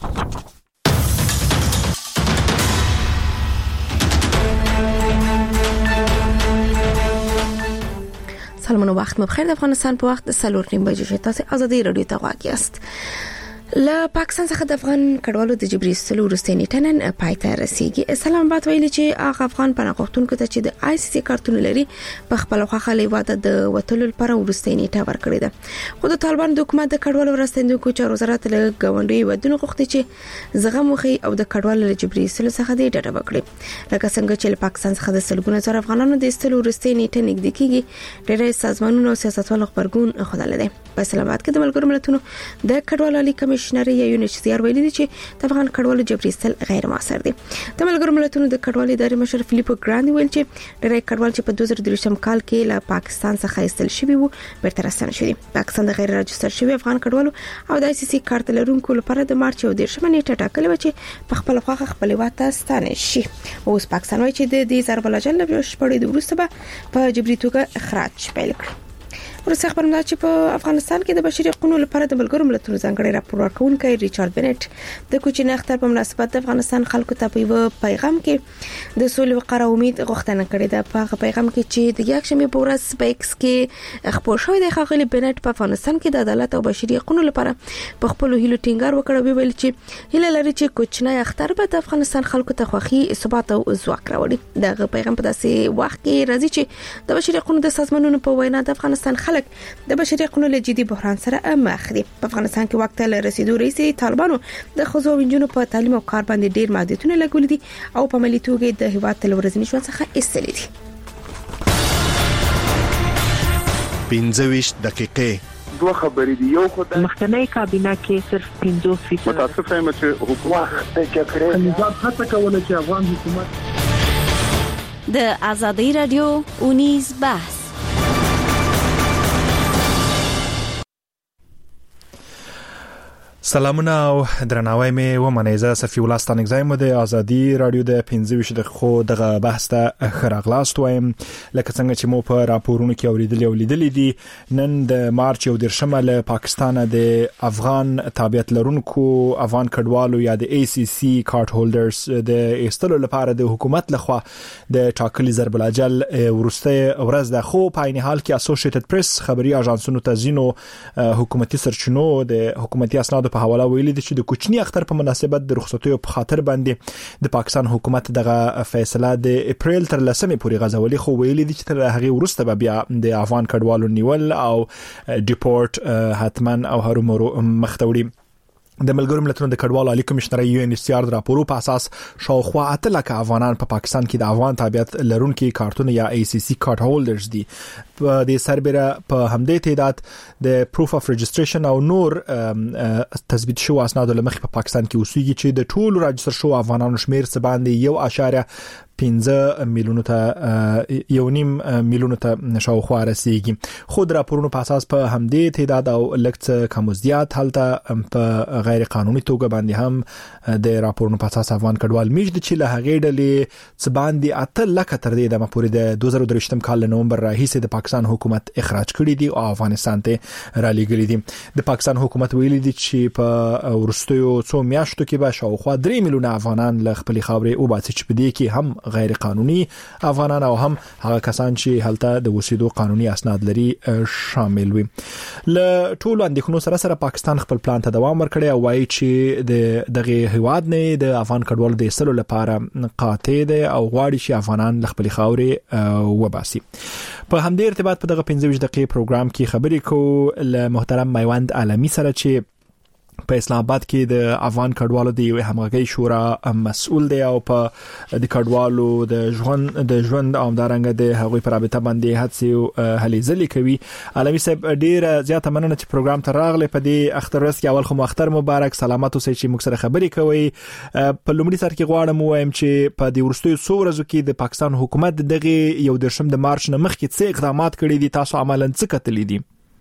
سلام وخت مبخیر. د افغانستان په وخت سلور نیم بجې تاسو ازادي رادیو ته غواړئ است. له پاکستان څخه د افغان کډوالو د جبري سلو وروستي نیټنن پایته رسیدي. اسلام آباد ویلي چې هغه افغان پناهغښتونکو ته چې د آی سی سی کارتونه لري په خپل خوخه لیواده د وټلو لپاره وروستي نیټه ورکړې ده. خو د طالبان د حکومت د کډوالو ورستندونکو چارو وزارت له غونډي ودونو غوښتي چې زغم وخی او د کډوالو له جبري سلو څخه د ډډه وکړي. لکه څنګه چې له پاکستان څخه د سلګونه زره افغانانو د سلو وروستي نیټه نږدې کیږي. ډېری سازمانونو او سیاستوالو خبرګون خوده لري. په اسلام آباد کې د ملګرو ملتونو د کډوالو عالی کمشنر یا یونیسیار ویلي دي چې د افغان کډوالو جبري سل غیر موثر دي. د ملګرو ملتونو د کډوالو ادارې مشر فلیپو ګراندي ویل چې ډېری کډوال چې په دوه زره درې کال کې له پاکستان څخه ایستل شوي وو بیرته راستنه شوي. پاکستان د غیر راجستر شوي افغان کډوالو او د آی سی سی کارت لرونکو لپاره د مارچ او دیرشمه نیټه ټاکلې و چې په خپل خوخه خپل واته ستانه شي. اوس پاکستان وايي چې د دې ضرب الجل له شپږ د وروسته به په جبري توګه اخراج پیل کړي. ورسره خبرونه چې په افغانستان کې د بشري حقوقو لپاره د ملګرو ملتونو ځانګړي راپور ورکونکي ریچارډ بنټ د کوچنی اختر په مناسبت د افغانستان خلکو ته په یو پیغام کې د سولې وقار او امید غوښتنه کړې ده. په پیغام کې چې د یکشنبه په ورځ په ایکس کې خبر شوی دی خغلی بنټ په افغانستان کې د عدالت او بشري حقوقو لپاره په خپل هیلو ټینګار وکړ. ویل چې هیله لري چې کوچنی اختر به د افغانستان خلکو ته خوخي ثبات او ځواک راوړي. دغه پیغام په داسې وخت کې راځي چې د بشري حقوقو د سازمانونو په وینا د افغانستان خلک د بشري حقوقو له جدي بحران سره مخ دي. په افغانستان کې وخت له رسیدو رئیس طالبانو د خزو وینجونو په تعلیم او کار باندې ډیر محدودیتونه لګولې دي او په عملي توګه د هیواد تل ورځنی ژوند څخه ایستلې دي. پنځه ویشت دقیقې دوه خبرې دي. یو خدای مخکنی کابینه کې صرف پنځه فیصد متاسف یم چې حکومت ته کړی نظام هڅه کوله چې افغان حکومت د ازادي رادیو اونیز بحث. سلامونه او درناوی مې ومنئ. زه صفی الله ستانکزی مو د ازادي رادیو د پنځه ویشت دقیقو دغه بحث ته خراغلاست وایم. لکه څنګه چې مو په راپورونو کې اوریدل او لیدل دي نن د مارچ او دیرشمه له پاکستان د افغان تابعیت لرونکو افغان کډوالو یا د ای سی سی کارت هولډرز د ایستلو لپاره د حکومت لخوا د ټاکلي ضرب الاجل ورسته ورځ ده. خو په عین حال کې اسوسییټډ پریس خبري اژانسونو ته زینو حکومتي سرچینو د حکومتي اسنادو په حواله ویلي دي چې د کوچنی اختر په مناسبت د رخصتیو په خاطر باندې د پاکستان حکومت دغه فیصله د اپریل تر لسمې پورې غځولې. خو ویلي دي چې تر هغه وروسته به بیا د افغان کډوالو نیول او ډیپورت حتما او هرومرو مختوري. د ملګرو ملتونو د کډوالو عالی کمشنر یو ان ایچ سی آر د راپورو په اساس شاوخوا اته لک افغانان په پا پاکستان کې د افغان تابعیت لرونکو کارتونه یا ای سی سی کارت هولډرز دي. په دې سربېره په همدې تعداد د پروف اف رجستریشن او نور تثبیت شو اسناد لمخې په پا پاکستان کې اوسېږي چې د ټولو راجستر شو افغانانو شمیر څه باندې یو اشاریه پنځه میلیونو ته یو نیم میلیونو ته شاوخوا رسیدي. خود راپورونو په اساس په همدې تعداد او لکه کم زیات حالته په غیر قانوني توګه باندې هم د راپورونو په اساس افغان کډوال میږي چې له هغې ډلې څه باندې اته لک تر دې د مپورې د دوه زره درې کال نومبر راهیسې د پاکستان حکومت اخراج کړی دي او افغانستان ته را لېږلي دي. د پاکستان حکومت ویلي دي چې په ورستیو څو میاشتو کې به شاوخوا درې میلیونه افغانان له خپل خاورې وباسي چې په دې کې هم غیر قانوني افغانان او هم هغه کسان چې هلته د وسیدو قانوني اسناد لري شامل وي. ل ټولو اندېښنو سره سره پاکستان خپل پلان ته دوام ورکړي او وایي چې د دغه هیواد نه د افغان کډوالو د ایستلو لپاره قاطع دي او غواړي چې افغانان خپل خاورې وباسي. په همدې ارتباط په دغه پنځه ویشت دقیقې پروګرام کې خبرې کوو له محترم میوند عالمي سره چې په اسلام آباد کې د افغان کډوالو د یو همغږي شورا مسؤل دی او په د کډوالو د ژوند د ژوند او دارنګ د هغوی پر رابطه باندې هڅې هلې ځلې کوي. عالمي صاحب ډیر زیاته مننه چې پروګرام ته راغلی. په دې اختر ورځ کې اول خو اختر مبارک، سلامات اوسئ چې موږ سره خبرې کوي. په لومړي سر کې غواړم وایم چې په دې وروستیو څو ورځو کې د پاکستان حکومت دغه یو درشم د مارچ نه مخکې څه اقدامات کړي دي، تاسو عملاً څه کتلې دي؟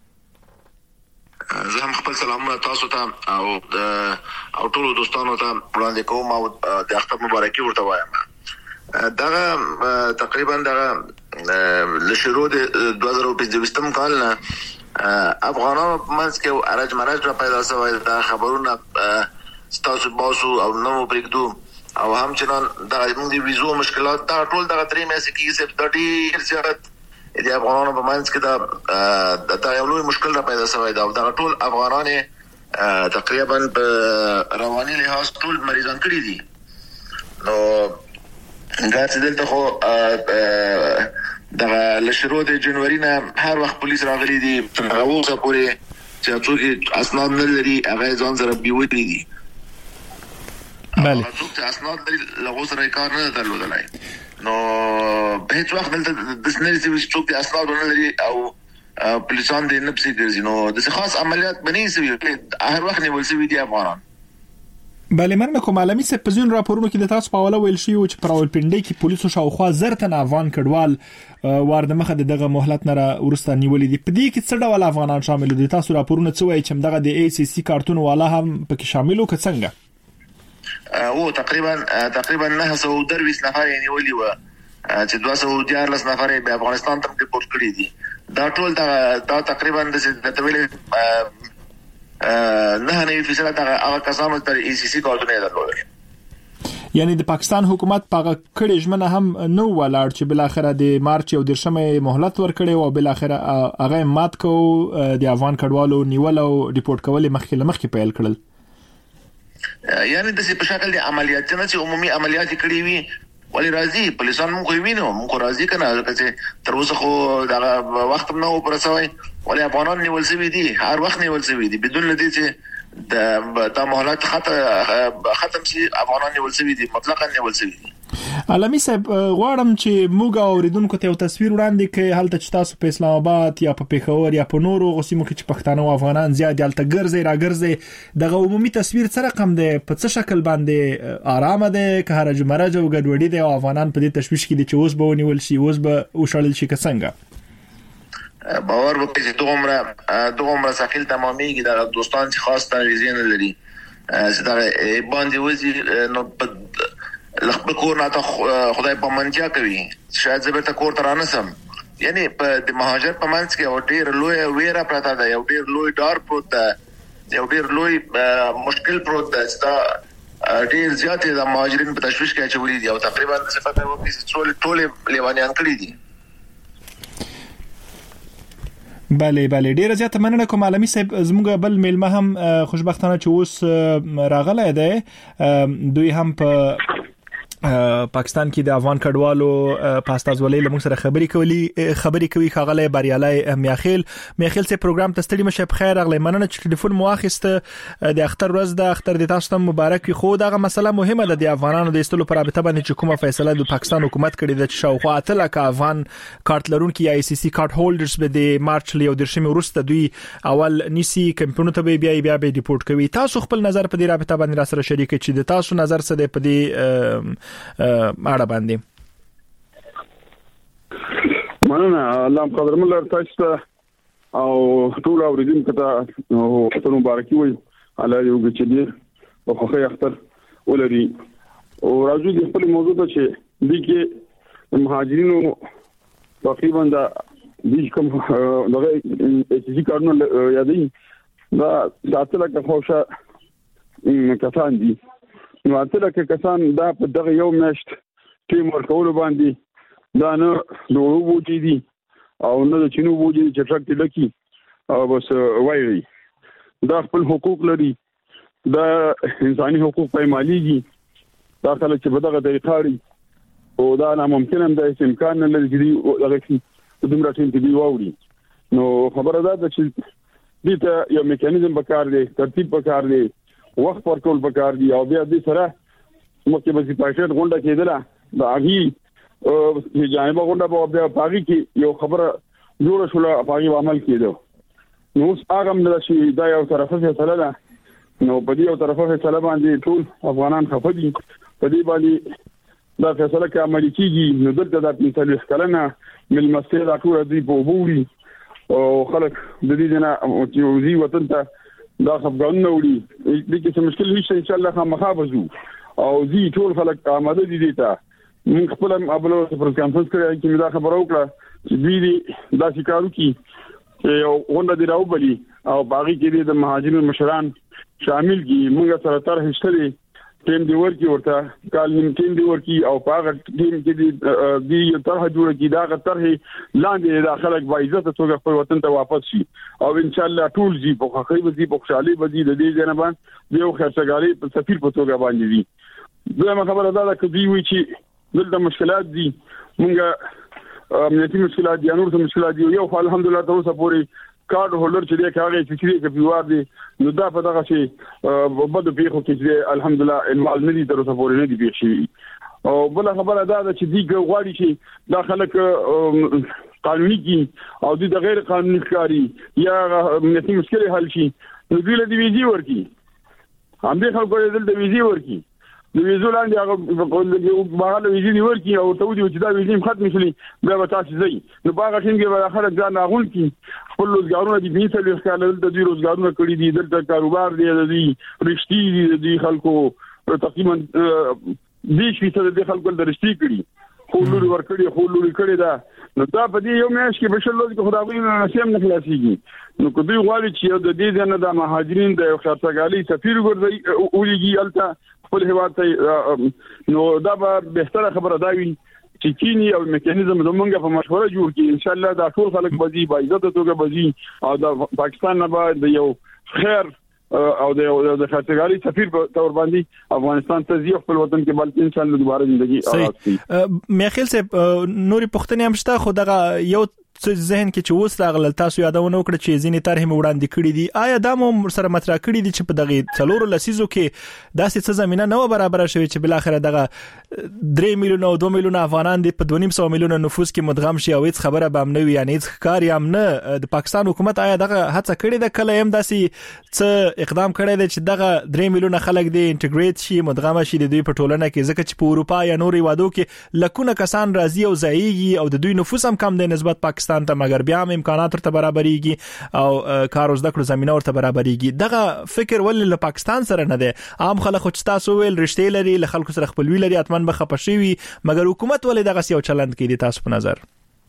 زه هم خپل سلامونه تاسو ته او او ټول دوستانو ته وړاندې کوم او د اختر مبارکي ورته وایم. دغه تقریبا دغه له شروع د دوه زره پنځه کال نه افغانانو په منځ کې ارج مرج را پیدا شوی. دا خبرونه ستاسو باسو او نو پرېږدو او همچنان دغه موږ د ویزو مشکلات دا ټول دغه درې میاشتې کې چې د ډېر زیات د افغانانو په منځ کې دا د یو لوی مشکل را پیدا شوی دا او دا ټول افغانان تقریبا په رواني لحاظ ټول مریضان کړي دي. نو دا چې دلته خو دغه له شروع د جنوري نه هر وخت پولیس راغلي دي هغه اوسه پورې چې څوک اسناد نه لري هغه ځان سره بیوي دي. بله څوک اسناد لري لغو سره کار نه درلودلای. نو په هیڅ وخت دلته د سنري چې څوک اسناد نه لري او پولیسان دې نه پسې ګرځي. نو د خاص عملیات بنې سوي هر وخت نیول سوي دي افغانان. بله مننه کوم. عالمي صاحب په ځین راپورونو کې د تاسو په حواله ویل شوی چې پر راولپنډي کې پولیسو شاوخوا زر تنه افغان کډوال وارد مخه دغه مهلت نه ورسته نیولې دي. په دې کې څه ډول افغانان شامل دي؟ تاسو راپورونه څه وایي چې دغه د ای سی سی کارتون والا هم پکې شامل و که څنګه؟ او تقریبا تقریبا نه سو درویس نفر یې نیولې و چې دوه سوه دیارلس نفر یې په افغانستان ته ریپورټ کړی دي. دا ټول دا, دا تقریبا د تطویل نه نه فیصله دا هغه کسانو تر ای سی سی کارتونه درلودل. یعنی د پاکستان حکومت پاغه کړي ژمنه هم نو ولاړ چې بل اخره د مارچ او درشمه مهلت ورکړي او بل اخره هغه مات کو د افغان کډوالو نیول او ریپورټ کول مخکې مخکې پیل کړل. یعنی د څه په شکل د عملیات نه چې عمومي عملیات کړي وي ولی راځي پولیسان موږ وینو موږ راځي کنه چې تر اوسه خو دا وخت نه پرسوي ولی افغانان نیول شوی دي هر وخت نیول شوی دي بدون لدی چې د د مهلت ختم شي افغانان نیول شوی دي مطلقاً نیول شوی دي. عالمي صاحب غواړم چې موږ اوریدونکو ته یو تصویر وړاندې کړئ هلته چې تاسو په اسلام آباد یا په پیښور یا په نورو غوسیمو کې چې پښتانه او افغانان زیات هلته ګرځي راګرځي دغه عمومي تصویر څه رقم دی؟ په څه شکل باندې آرام دی که هرج مرج او ګډوډي دی او افغانان په دې تشویش کې دي چې اوس به ونیول شي اوس به وشړل شي که څنګه؟ باور وکړئ چې دومره دومره ثقيل تمامېږي د دوستان چې خاص تنظیم نه لري چې دا باندې وځي نو لخت کور نه ته خدای په منځه کوي شاید زه به تا کور تر انسم. یعنی په د مهاجر په منځ کې او ډیر لوی ویره پراته ده یو ډیر لوی ډار پروت ده یو ډیر لوی مشکل پروت ده چې ډیر زیات د مهاجرین په تشویش کې اچولې دي او تقریبا صفات وکړي چې ټول ټول لیوانیان کړی دي. بله بله ډیره زیاته مننه کوم. عالمي صاحب زموږ بل میلمه هم خوشبختانه چې اوس راغلی دی دوی هم په پاکستان کې د افغان کډوالو پاستازولۍ له موږ سره خبرې کوي خبرې کوي خاغله بریالي میاخیل میاخیل سه پروګرام ته ستړي مشه بخیر اغلی مننه چې ټلیفون مو واخیسته د اختر ورځ د اختر د تاسو ته مبارک خو دغه مسله مهمه ده د افغانانو د استلو پر رابطه باندې چې کومه فیصله د پاکستان حکومت کړې ده چې شاوخوا اتل کا افغان کارت لرونکي ای سی سی کارت هولډرز به د مارچ له درشمه وروسته دوی اول نیسی کمپونو ته بیا بیا به ریپورت کوي. تاسو خپل نظر په دې رابطه باندې را سره شریک کړئ چې د تاسو نظر څه دی په دې اړه باندې؟ مننه الله قدر مل تاسو او ټول اوریدونکو ته او مبارکي وي الله یو چې دې په خوخه اختر ولري او راځو د خپل موضوع ته چې د کې مهاجرینو تقریبا د دې کوم دغه چې کارونه یادې دا ساتل کې خوښه کسان دي نو اتل کې کسان دا په دغه یو میاشت ټیم ورکول باندې دا نه دوه بوجي دي او نه د چینو بوجي چې ټرک دې لکی او بس وایي دا خپل حقوق لري دا انساني حقوق پایماليږي دا خلک چې په دغه طریقه لري او دا ناممکن هم د امکان نه لري چې دغه کې دومره ټیم کې دی ووري نو خبره ده چې دې ته یو میکانیزم پکار دی ترتیب پکار دی وخت ورکول پکار دی او بیا دې سره مکه به پایښت غونډه کېدله دا اغي چې جانبه غونډه په بیا پاږي کې یو خبره جوړه شوله پاږي عمل کېدو نو هغه هم د شي دا یو طرفه فیصله ده نو په دې یو طرفه فیصله باندې ټول افغانان خفه دي په دې باندې دا فیصله کې عملي کیږي نو دلته د پنځه کلنه مل مسته دا ټول دې په ووري او خلک د دې نه چې وزي وطن ته دا خپګان نه وړي دې کې څه مشکل نشته ان شاء الله خامخا بزو او زی ټول خلک آماده دي دي ته من خپل ابلو پر کانفرنس کې چې دا خبره وکړه چې دوی دا شکارو کې یو غونډه دی راوبلي او باغی کې د مهاجرینو مشران شامل کی موږ سره تر هشتري ټیم دی ورکی ورته کال نیم ټیم دی ورکی او هغه ټیم کې دی دی طرح جوړ کی دا غتر لاندې د خلک با عزت توګه خپل وطن ته واپس شي او ان شاء الله ټول جی په خخې وځي په خوشحالي وځي د دې جنبان یو خرڅګاری په سفیر په توګه باندې دي زما خبره ده چې دی وی چې دلته مشکلات دي موږ امنیتي مشکلات دي نور څه مشکلات دي یو الحمدلله تر اوسه پورې کارډ هولډر چې دی کاغه فکری کې پیوار دي نو دا په دغه شي بده پیخو کې چې الحمدلله المال ندي تر اوسه پورې ندي پیښ شي او بل خبره دا ده چې دی غواړي چې دا خلک قانوني کی او د غیر قانوني ښکاری یا امنیتي مشکل حل شي نو دوی له ویزي ورکی هم دې خلکو د ویزي ورکی د ویزو لاندې هغه په هغه ویزي دی ورکی او ته ودی چې دا ویزي ختم شولي بیا به تاسو ځئ نو باغ ټیم کې به خلک ځان اغول کی خپل روزګارونه دي بیسه لږ کال د دې روزګارونه کړی دي دلته کاروبار دی د دې رښتې دي د خلکو تقریبا دې شي ته د خلکو د رښتې کړی خو لوري ور کړی خو لوري کړی دا نو دا په دې یو میاش کې بشل لوځي خو دا غوښنه نشم نه خلاصيږي نو کو دوی غواړي چې د دې ځنه د مهاجرین د خرڅګالي سفیر ګرځي اولیږي الته خپل هیواد ته نو دا به بهتره خبره دا وي چې چینی او میکانیزم زمونږ په مشوره جوړ کړي ان شاء الله دا ټول خلک بزي با عزت توګه بزي او د پاکستان نه بعد یو خیر او د د خاطرګاری سفیر په تور باندې افغانستان ته ځي خپل وطن کې بلکې ان شاء الله دوباره ژوندۍ آغاز کړي مې خیال سه نوري پښتنې هم شته خو دغه یو ذهن کې چې اوس راغل تاسو یادونه وکړه چې ځینې طرحې مو وړاندې کړې دي آیا دا مو سره مطرح کړې دي چې په دغه څلورو لسیزو کې داسې څه زمينه نه برابر شوي چې بل اخر دغه درې میلیون او دوه میلیون افغانان دي په دوه نیم سو میلیون نفوس کې مدغم شي او هیڅ خبره به هم نه وي یعنی هیڅ کار هم نه د پاکستان حکومت آیا دغه هڅه کړې ده کله هم داسې څه اقدام کړی دی چې دغه درې میلیون خلک دي انټیګریټ شي مدغم شي د دوی په ټولنه کې ځکه چې په اروپا یا نوري وادو کې لکونه کسان راځي او ځایږي او د دوی نفوس هم کم دی نسبت پاکستان ته مګر بیا هم امکانات ورته برابرېږي او کار او زده کړو زمينه ورته برابرېږي دغه فکر ولې له پاکستان سره نه دی عام خلک خو تاسو ویل رښتې لري له خلکو سره خپلوي لري اتمن به خپشي وي مګر حکومت ولې دغه یو چلند کوي تاسو په نظر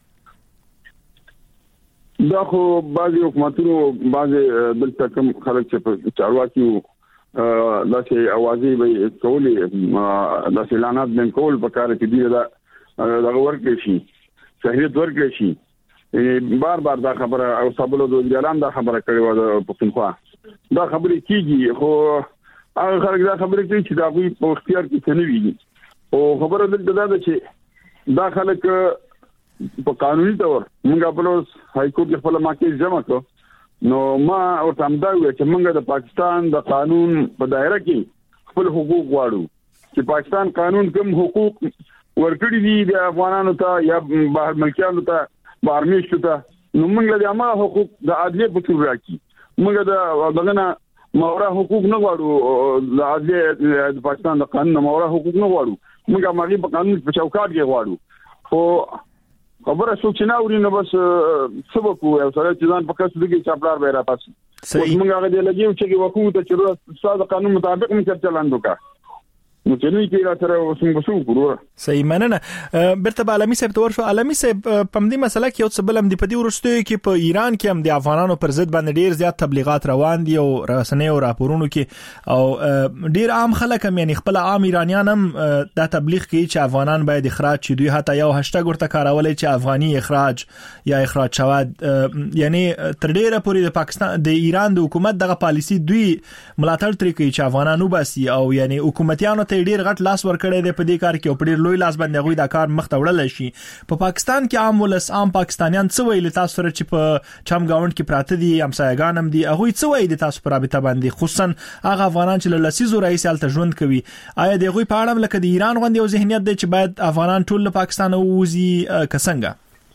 دا خو بعضي حکومتونو بعضي دلته کوم خلک چې چارواکي دا چې اوازې به کولې دا اعلانات بین کول په کار کې دی دا دغه ورکړي شي شهرت ورکړي شي بار بار دا خبره او سبلو د اعلان دا خبره کړې و د پښتونخوا دا خبرې کیږي خو هغه خلک دا خبرې کوي چې دا غوي په اختیار کې څه نه وي او خبره دلته دا ده چې دا خلک په قانوني تور موږ په لوس هاي کورټ خپل ماکې جمع کړو نو ما ورته هم دا وی چې موږ د پاکستان د قانون په دایره کې خپل حقوق غواړو چې پاکستان قانون کوم حقوق ورکړي دي د افغانانو ته یا بهر ملکیانو ته بارمیشته ته نو موږ له ما حقوق د عدلیه په تور راکی موږ د دغه مورا حقوق نه غواړو د عدلیه د پاکستان د قانون مورا حقوق نه غواړو موږ ماغي په قانون په چوکاټ کې غواړو خو خبره څوک نه اوري نو بس سبق وو سره چې ځان په کس دغه چاپلار به را پاس موږ هغه دی لګیو چې وکړو ته چې ساده قانون مطابق موږ چلند وکړو نو چې نه کې سره وسم وسو ګورو صحیح مننه. برته به علامي صاحب تور شو. علامي صاحب په دې مسله کې یو څه بل هم د پدی ورستوي کې په ایران کې هم د افغانانو پر ضد باندې ډیر زیات تبلیغات روان دي او رسنۍ او راپورونو کې او ډیر عام خلک هم یعنی خپل عام ایرانیان هم دا تبلیغ کوي چې افغانان باید اخراج شي. دوی حتی یو هاشټګ ورته کارولای چې افغاني اخراج یا اخراج شواد، یعنی تر ډیره پورې د پاکستان د ایران د حکومت دغه پالیسی دوی ملاتړ ترې کوي چې افغانانو باسي او یعنی حکومتیانو ته ډیر غټ لاس ورکړی دی په دې کار کې او په ډیر لوی لاس باندې غوي دا کار مخ ته وړل شي. په پاکستان کې عام ولس عام پاکستانیان څه ویل تاسو سره چې په چم گاوند کې پراته دي همسایګان هم دي هغه څه وایي د تاسو پر رابطه باندې، خصوصا هغه افغانان چې له لسیزو رئیس الته ژوند کوي؟ آیا د غوي په اړه لکه د ایران غوندي یو ذهنیت دی چې باید افغانان ټول له پاکستان ووزي کسنګه؟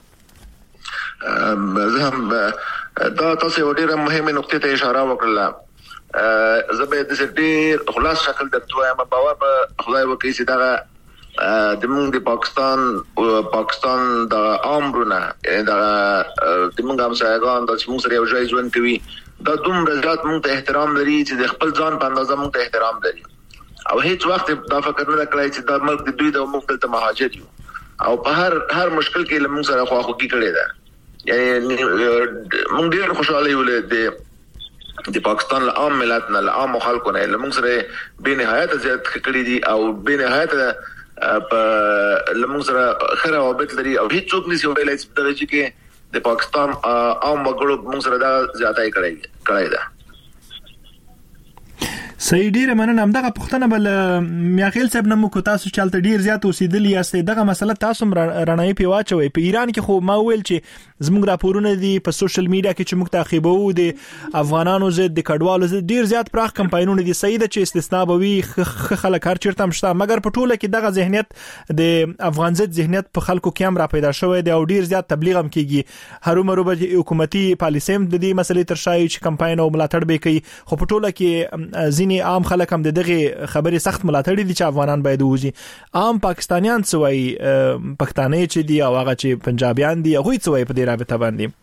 زه هم دا تاسو ډیره مهمه نقطه ته اشاره وکړه. زبې د ډیر خلاص شکل درته وایم، باور په خدای وکړي چې دا د موږ د پاکستان او پاکستان د عامرونه دا د موږ هم سایګان د موږ سره یو ځای ژوند کوي، دا دومره زیات موږ ته احترام لري چې د خپل ځان په اندازه موږ ته احترام لري او هیڅ وخت دا فکر نه کړی چې دا ملک د دوی د موږ ته مهاجر یو او په هر هر مشکل کې موږ سره خواخوږي کړې ده. یعنی موږ ډیر خوشاله یو له د پاکستان له عام ملت نه له عام خلکو نه لمونږ سره به نهایت زیات کړی دي او به نهایت په لمونږ سره خره او بیت لري او هیڅ څوک نشي ویلای چې د درجه کې د پاکستان عام وګړو موږ سره دا زیاتای کړی کړی ده. صحیح ډیره مننه. همدغه پښتنه بل میاخیل صاحب نمو کو تاسو چالت ډیر زیات اوسېدلی یاستئ، دغه مسله تاسو رڼایي په واچوي. په ایران کې خو ما ویل چې زموږ راپورونه دي په سوشل میډیا کې چې موږ تعقیبو د افغانانو ضد د کډوالو ضد ډیر زیات پراخ کمپاینونه دي. صحیح ده چې استثناء به وي خلک هر چیرته مشته، مګر په ټوله کې دغه ذهنیت د افغان ضد ذهنیت په خلکو کې هم را پیدا شوی دی او ډیر زیات تبلیغ هم کیږي. هرومرو به حکومتي پالیسیم د دې مسلې تر شای چې کمپاین او ملاتړ به کوي، خو په ټوله کې ځینې عام خلک هم دغه خبرې سخت ملاتړ دي چې افغانان باید وځي. عام پاکستانیان څه وایي، پښتانه چې دي او هغه چې پنجابیان دي هغه څه وایي په دې رابطه باندې؟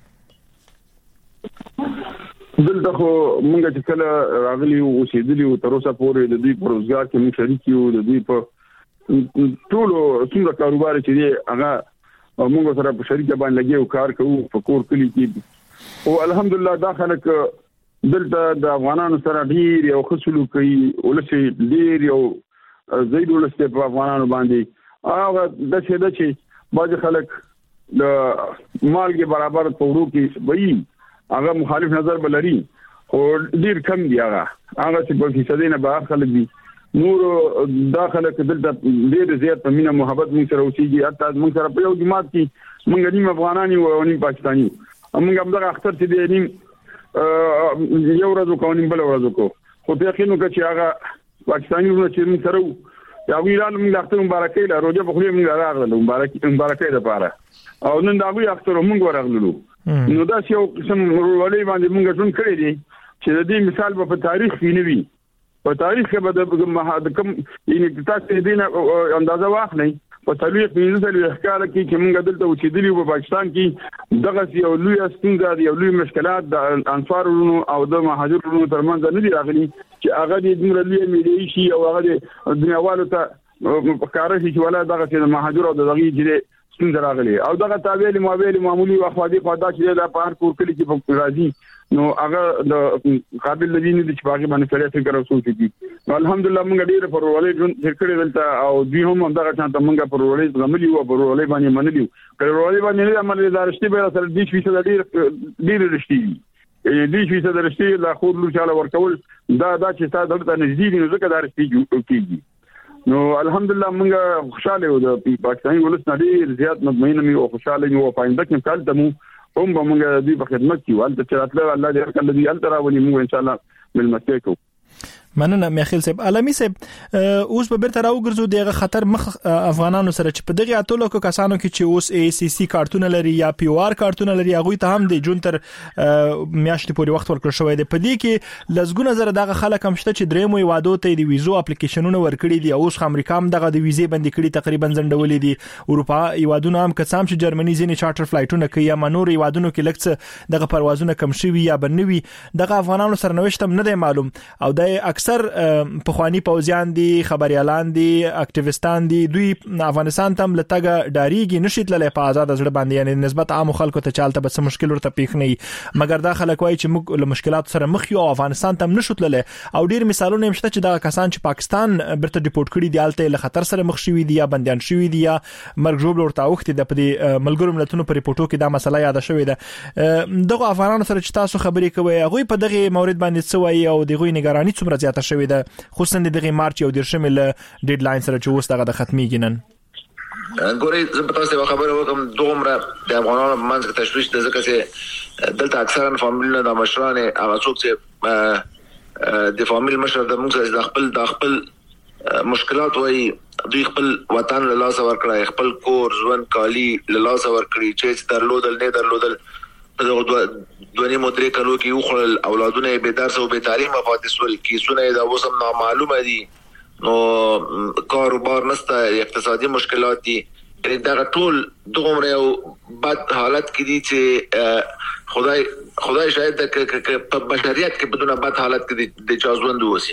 دلته خو موږ چې کله راغلي او اوسېدلي او تر اوسه پورې د دوی په روزګار کې موږ شریک یو، د دوی په ټولو څنګه کاروبار چې دی هغه موږ سره په شریک باندې لګي او کار کوو په کور کلی کې او الحمدلله دا خلک دلته د افغانانو سره ډیر یو خصلو کوي ولسی ډیر یو زید ولسته په افغانانو باندې هغه د څه د چې باج خلک د مالګي برابر تورو کې وایي هغه مخالف نظر بلري او ډیر کم دی هغه هغه چې په فیصد نه به خلک دي نور داخله دلته ډیر زیات په مینا محبت موږ سره اوسېږي. حتی موږ سره په یو جماعت کې موږ نیم افغانانی او نیم پاکستانی موږ هم دا اختر چې دی نیم یو ورځ کو نیم بل ورځ کو خو په یقین وکړه چې هغه پاکستانی ورته چې موږ سره یو ایران موږ اختر مبارکي له روزه په خله موږ راغلو مبارکي مبارکي لپاره او نن دا وی اختر موږ ورغلو. نو دا یو قسم ورولې باندې موږ ټول کړی دي چې د دې مثال په تاریخ کې نه وي، په تاریخ کې به د محادکم یعنی تاسو دې نه اندازه واخلئ په تاریخ کې د ښکار کې چې موږ دلته اوسېدلی په پاکستان کې دغه یو لوی ستونزه دی، یو لوی مشکلات د انصارونو او د مهاجرونو ترمنځ نه دي راغلي چې هغه دې د ملي ملي شي او هغه د دنیاوالو ته کار شي چې ولا دغه چې مهاجر او دغه چې څنګه راغلي او دغه تابع له موبایل معمولی واخوادي خدا چې دا په هر کور کلی کې په راځي نو هغه د قابل لدی نه چې باغی باندې سره فکر او سوچ دي. الحمدلله موږ ډیر پرولې ژوند کړی دلته او دوی هم دغه چانه موږ پرولې غملی او پرولې باندې منلی پرولې باندې عمل دارشتي به سره دي چې ډیر ډیر رښتي دي چې د رښتي لا خور لو چاله ورکول دا دا چې تاسو دلته نږدې دي نو ځکه دارشتي کیږي. نو الحمدلله موږ خوشاله یو د پاکستاني ولس نه ډیر زیات مطمئن یو خوشاله یو پاینده کې کال ته مو هم موږ د په خدمت کې والته چې راتله الله دې کله دې الترا ولي موږ ان شاء الله ملمسته کوو. مننه میخیل صاحب. علامي صاحب اوس به بیرته راوګرځو دغه خطر مخ افغانانو سره چې په دغه اتلو کو کسانو کې چې اوس ای سی سی کارتونه لري یا پی او آر کارتونه لري هغه ته هم د جون تر میاشتې پورې وخت ورکړ شوی دی. په دې کې لزګونه زره دغه خلک هم شته چې درېمو وادو ته د ویزو اپلیکیشنونه ورکړي دي. اوس امریکا هم دغه د ویزې بندي کړي تقریبا ځندولې دي. اروپا ایوادونه هم کسام چې جرمني ځینې چارټر فلایټونه کوي یا منور ایوادونو کې لکه دغه پروازونه کم شوي یا بنوي دغه افغانانو سره نوښت هم نه دی معلوم او د اکثر په خواني پوزیان دي خبريالان دي اکټیویستان دي دوی افغانستان ته لټګه ډاریږي نشیت للی په آزاد ځړ باندې یعنی نسبت عام خلکو ته چالت به مشکل ورته پیښ نه مګر دا خلک وایي چې موږ له مشکلات سره مخ یو افغانستان ته نشوت للی او ډیر مثالونه مشته چې دا کسان چې پاکستان برته ډیپورت کړي دي الته له خطر سره مخ شوي دي یا بنديان شوي دي یا مرګ جوړ ورته اوخت د په ملګرو ملتونو په ریپورتو کې دا مسله یاد شوې ده دغه افغانانو سره چې تاسو خبرې کوي هغه په دغه مورید باندې څوي او دغه نگرانی څومره زیاته شوې ده خصوصا دغه مارچ یو د شمل ډیډلاین سره چې اوس دغه ختميږي نن ګوري زه په تاسو خبره وکم دومره د افغانانو منځ کې تشويش د ځکه چې دلته اکثرا فامیلونه د مشرانه هغه څوک چې د فامیل مشر د موږ د خپل د خپل مشکلات وای دوی خپل وطن له لاس ورکړای خپل کور ژوند کالی له لاس ورکړي چې درلودل نه درلودل دغه دوه مدري کلو کې یو خل اولادونه به درس او به تعلیم پاتې سول کې سونه دا وسم نامعلومه دي نو کاروبار نسته اقتصادي مشکلات دي یعنی دا ټول دومره یو بد حالت کې دي چې خدای خدای شاید په بشریت کې بدون بد حالت کې د چا ژوند وسی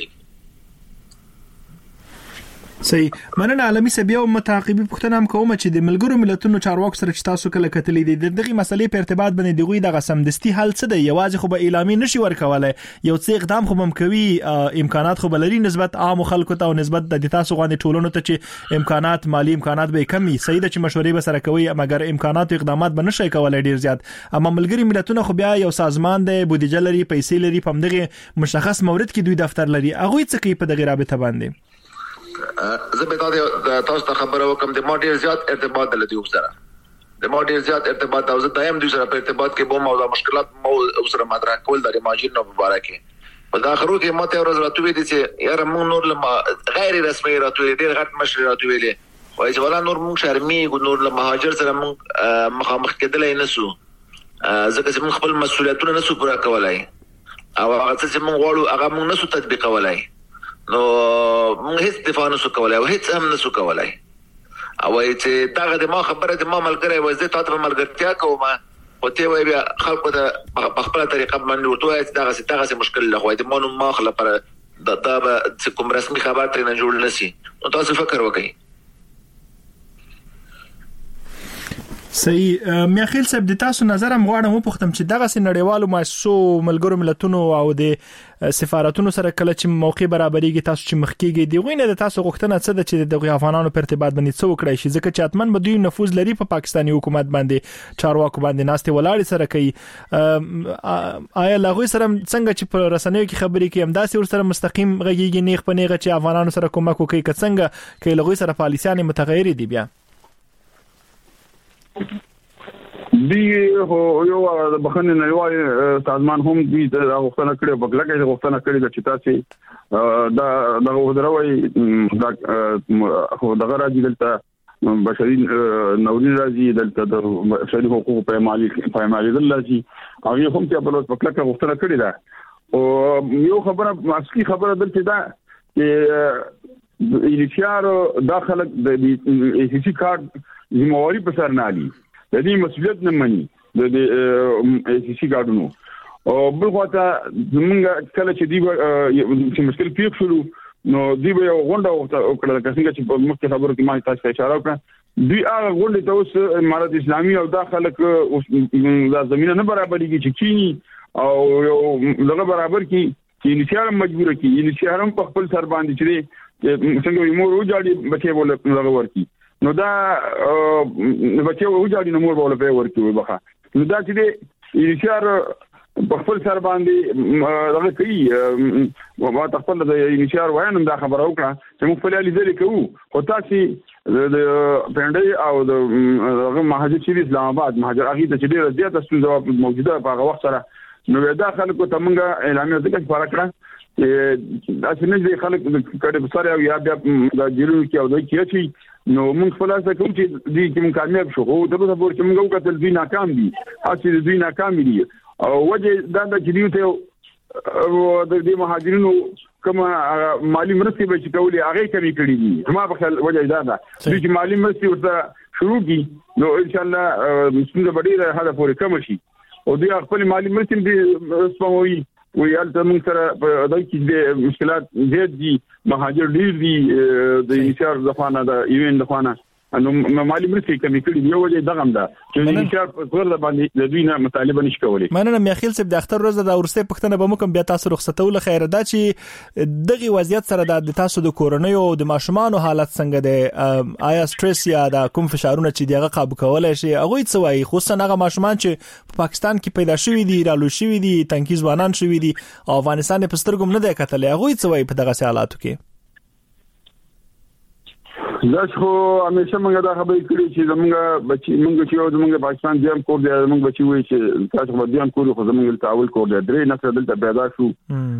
صحیح مننه عالمي سبیا او متعاقبي پښتنه هم کوم چې د ملګرو ملتونو چارواکو سره چې تاسو کله کتلې دي دغه مسلې په ارتباط باندې دغه د غسمدستي حل څه دی یوازې خو به اعلامي نشي ورکولای یو څه اقدام خو هم کوي امکانات خو بلري نسبت عام خلکو ته او نسبت د تاسو غوښنه ټولونو ته چې امکانات مالی امکانات به کمی صحیح ده چې مشورې به سره کوي مګر امکانات او اقدامات به نشي کولای ډیر زیات اما ملګری ملتونو خو بیا یو سازمان دی بودیجه لري پیسې لري په دغه مشخص مورد کې دوی دفتر لري هغه څه کوي په دغه رابطه باندې زه به تاسو ته خبره وکم د ماډیر زیات ارتباط د لدی سره د ماډیر زیات ارتباط او زه دایم دوی سره په ارتباط کې به موضوع مشکلات مو سره مطرح کول د ماجرینو مبارکي په داخلو کې ماته ورځ راتوي دي چې یاره مونږ نور لما غیر رسمي راتوي ډیر غټ مشر راتوي دي وایي چې ولا نور مونږ شرمي نور لما مهاجر سره مونږ مخامخ کېدلای نسو ځکه چې مونږ خپل مسؤلیتونه نسو پوره کولای او هغه چې مونږ غواړو هغه مونږ نسو تطبیقولای نو موږ هیڅ دفاع نسو کولای او هیڅ هم نسو کولای او چې دا د ما خبره د ما ملګری وځي تاسو په ملګرتیا کوم او ته وایي خلکو ته په خپل طریقه باندې ورته چې دا څه دا څه مشکل له وایي مونږ ما خپل پر دا د کوم رسمي خبر ترې نه جوړ نشي نو تاسو فکر وکړئ صحیح میاخیل صاحب د تاسو نظر هم غواړم وپوښتم چې دغه سنړیوالو مؤسسو ملګرو ملتونو او د سفارتونو سره کله چې موقع برابرېږي تاسو چې مخکېږي دی غوینه د تاسو غوښتنه څه ده چې د افغانانو په ارتباط باندې څه وکړي شي ځکه چې اتمن به دوی نفوذ لري په پاکستاني حکومت باندې چارواکو باندې ناشته ولاړ سره کوي آیا لغوي سره څنګه چې په رسنیو کې خبرې کوي هم داسې ور سره مستقیم غږیږي نیغ په نیغه چې افغانانو سره کومک کوي که څنګه کې لغوي سره پالیسیان متغیر دي بیا دی هو یو د بخنه نړیوال سازمان هم دی د غوښتنه کړې په لکه د غوښتنه کړې چې تاسو دا د غوډروي دا خو دغه راځي دلته بشري نوري راځي دلته د بشري حقوق په مالي په مالي دلته هغه هم چې په لوت په لکه غوښتنه کړې ده او یو خبره اصلي خبره دلته ده چې ایلیشیار داخله د ای سی کارت زمواري په سر نه علي د دې مسؤلیت نه مني د ای سی کارتونو او بل خواته زمونږ کله چې دی چې مشکل پیښ شو نو دی به یو غونډه وکړه چې څنګه چې په مخکې خبرو کې ما تاسو ته اشاره وکړه دوی هغه غونډه ته اوس امارات اسلامي او داخله کې د زمينه نه برابرېږي چې کینی او یو دغه برابر کی چې انشاء مجبور کی انشاء هم په خپل سر باندې چې څنګه یې مور وجاړي بچي بوله دغه ورکی نو دا بچي وجاړي نو مور بوله په ورکی وبخه نو دا چې انشاء په خپل سر باندې دغه کوي ما خپل د انشاء وینم دا خبره وکړه چې موږ په لالي ځلې کوو خو تاسو د پندای او د مهاجر شری اسلام آباد مهاجر اغه ته ډیره زیاته ستونزه موجوده په هغه وخت سره نو دا خلکو ته موږ اعلان وکړ فرق کړه چې اسنه دې خلک کړي په سره یا بیا د جیرو کې او د کیچي نو موږ خلاصه کوم چې دې کوم کامیاب شو او تر اوسه پورې موږ وکړل دي ناکام دي اصلي دي ناکام دي او وجه دا د جریو ته او د دې مهاجرینو کوم مالی مرستې به چې کولې هغه کمی کړې دي ما په خیال وجه دا ده چې مالی مرستې ورته شروع دي نو ان شاء الله څنګه به ډیره هدا پورې کم شي او دوی خپل مالی مرستې دې سپموي ویل ته موږ سره په دای کې د مشکلات زیات دي مهاجر ډیر دي د انشار ځخانه د ایوین ځخانه انو مالی مرستې کمی کړي یو وجه دغه هم ده چې انشار په ور باندې د دوی نه مطالبه نشي کولای. مننه میاخیل صاحب د اختر ورځ د ورسته پښتنه به موږ بیا تاسو رخصتول خیر ده چې دغه وضعیت سره د تاسو د کورونی او د ماشومان حالت څنګه ده آیا سټرس یا د کوم فشارونه چې دغه قابو کولای شي هغه څه وایي خصوصا هغه ماشومان چې په پاکستان کې پیدا شوی دي رالو شوی دي تنکي ځوانان شوی دي او افغانستان په سترګو نه دی کتل هغه څه وایي په دغه حالاتو کې. دا خو همیشه موږ دا خبرې کړې چې زموږ بچي موږ چې زموږ پاکستان دیم کور دی موږ بچي وایي چې تاسو په دیم کور خو زموږ تعاون کور دی درې نسل دلته پیدا شو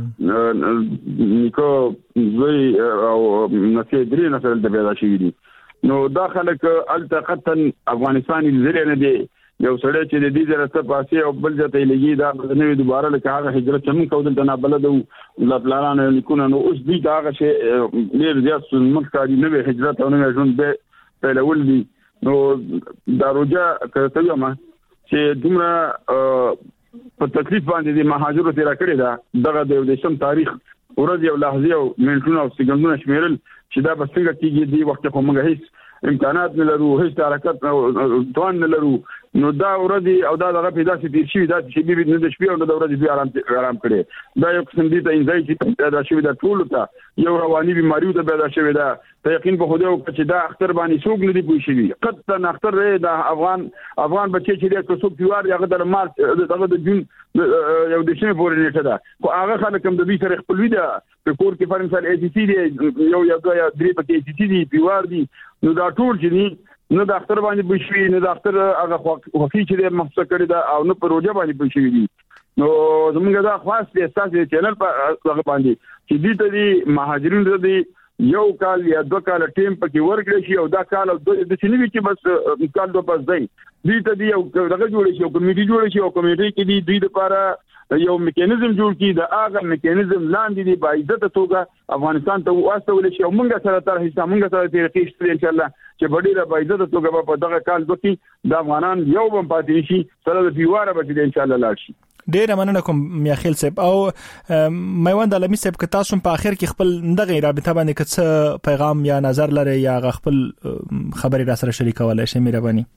نیکو زوی او نسل درې نسل دلته پیدا شوی دي نو دا خلک التقطن افغانستاني زری نه دی یو سړی چې د دې درسته پاسې او بل ځای ته لګي دا د نوې دوباره لکه هغه هجرت چې موږ کوو دلته نه بلد او لا پلانانه لیکونه نو اوس دې دا هغه شی ډېر زیات سنت کاری نوې هجرت او نوې ژوند به پیلول دي نو دا روجا کوي ما چې دومره په تکلیف باندې د مهاجرو تیر کړی دا دغه د دیشم تاریخ ورځ یو لحظه او منټونه او سکندونه شمیرل چې دا بسنګ کېږي دی وخت په موږ هیڅ امکانات نه لرو هیڅ حرکت توان نه لرو نو دا ورځي او دا دغه پیدا شي تیر شي دا چې به نه د شپې او د ورځې به آرام آرام کړي دا یو قسم دي ته انځای چې دا شوی دا ټول ته یو رواني بیماری ته پیدا شوی دا ته یقین په خوده او چې دا اختر باندې څوک نه دی پوي شي قطعا اختر دا افغان افغان بچي چې د څوک پیوار یغه د مارچ دغه د جون یو د شنه پورې نیټه ده خو هغه خلک هم د دې سره خپل ویده په کور کې فرنسال ای سی سی دی یو یو درې پکې ای سی سی دی پیوار دی نو دا ټول چې نو د اختر باندې بشوي نو د اختر هغه خوخي چې د محسوس کړی دا او نو پروژه باندې بشوي دي نو زمونږ دا خاص د اساس چینل په هغه باندې چې دې ته دي مهاجرین دې یو کال یا دوه کال ټیم پکې ورکړي شي او دا کال د سینوي چې بس کال دوه پس دی دې ته دي یو دغه جوړ شي او کمیټي جوړ شي او کمیټي کې دي دوی لپاره یو میکانیزم جوړ کی دا هغه میکانیزم لاندې دی با عزت توګه افغانستان ته واستول شي او موږ سره تر هیڅ موږ سره ترقی شته ان شاء الله چې بډیره با عزت توګه په دغه کال دوی د افغانان یو بم پاتې شي سره د پیواره به ان شاء الله لاړ شي. ډیر مننه کوم میاخیل صاحب او میوند علمی صاحب که تاسو په اخر کې خپل دغه رابطه باندې کڅ پیغام یا نظر لري یا خپل خبري را سره شریکولای شئ مهرباني.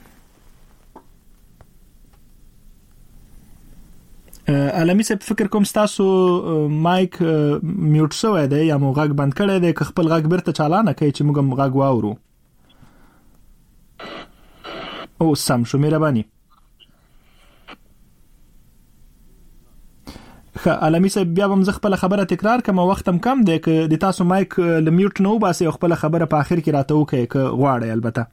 علمی صاحب فکر کوم تاسو مایک میوټ شوی دی یا مو غږ بند کړی دی که خپل غږ برته چالانه کوي چې موږ غږ واورو. او سم شو مهرباني. خ علمی صاحب بیا هم زه خپل خبره تکرار کوم وختم کم دی که د تاسو مایک ل میوټ نو باسي خپل خبره په اخر کې راته وکړي که غواړي البته.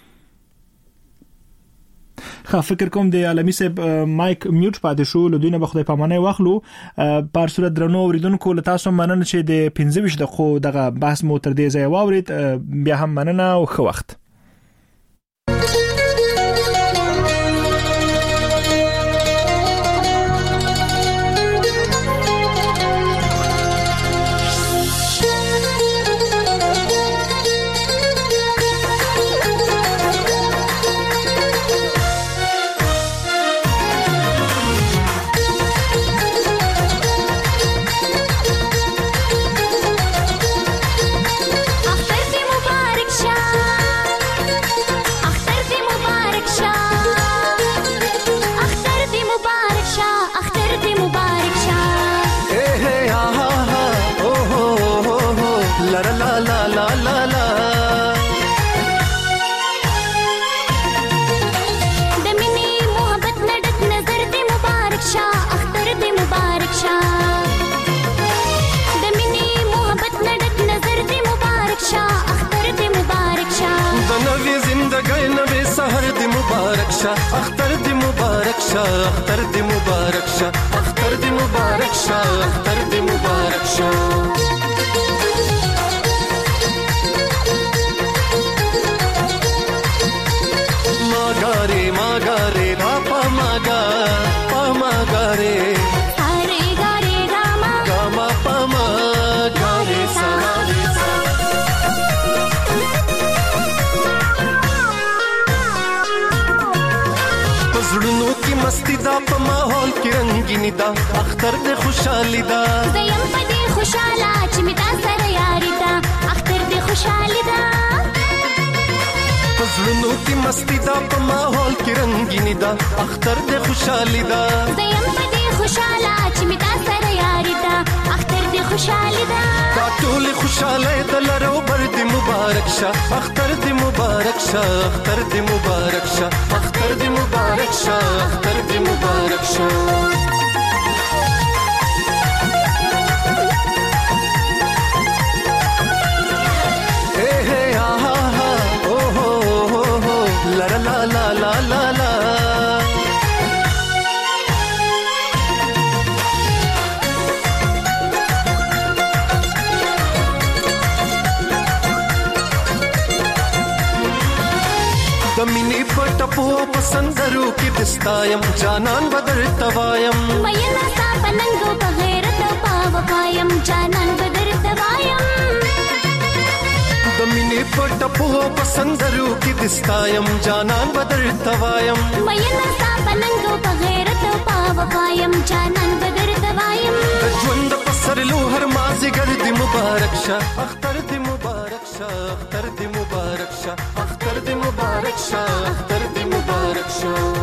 خا فکر کوم د علمی صاحب مایک میوټ پاتې شو له دوی نه بخدای پامانه واخلو پر صورت درنو اوریدونکو له تاسو مننه چې د پنځه ویشت دقیقو دغه بحث مو تر دې ځای واورید بیا هم مننه او ښه وخت. اختر دی مبارک شاه اختر دی مبارک شاه اختر دی مبارک شاه اختر دی مبارک شاه ماګاره ماګاره را پا ماګا پا ماګاره اره ګاره راما ګما پا ماګاره سلام پزړونو کې مستی دا په ماحول کې رنگینی دا اختر دې خوشحالي دا زیم په دې خوشاله چې می تا سره یاري دا اختر دې خوشحالي دا پزړونو کې مستی دا په ماحول کې رنگینی دا اختر دې خوشحالي دا زیم په دې خوشاله چې می تا سره یاري دا اختر دې خوشحالي دا دا ټول خوشاله د لرو بر دې مبارک شه اختر دې مبارک شه اختر دې مبارک شه اختر دې مبارک شه اختر دې مبارک شه مینی پټپو پسندرو کې دستایم جانان بدر توایم مېنا سا پننګو بغیرت پاو پایم جانان بدر توایم د مینی پټپو پسندرو کې دستایم جانان بدر توایم مېنا سا پننګو بغیرت پاو پایم جانان بدر توایم د ژوند پسر لو هر مازیګر دې مبارک شه اختر دې مبارک شه اختر دې مبارک شه اختر دې مبارک شه اختر دې مبارک شه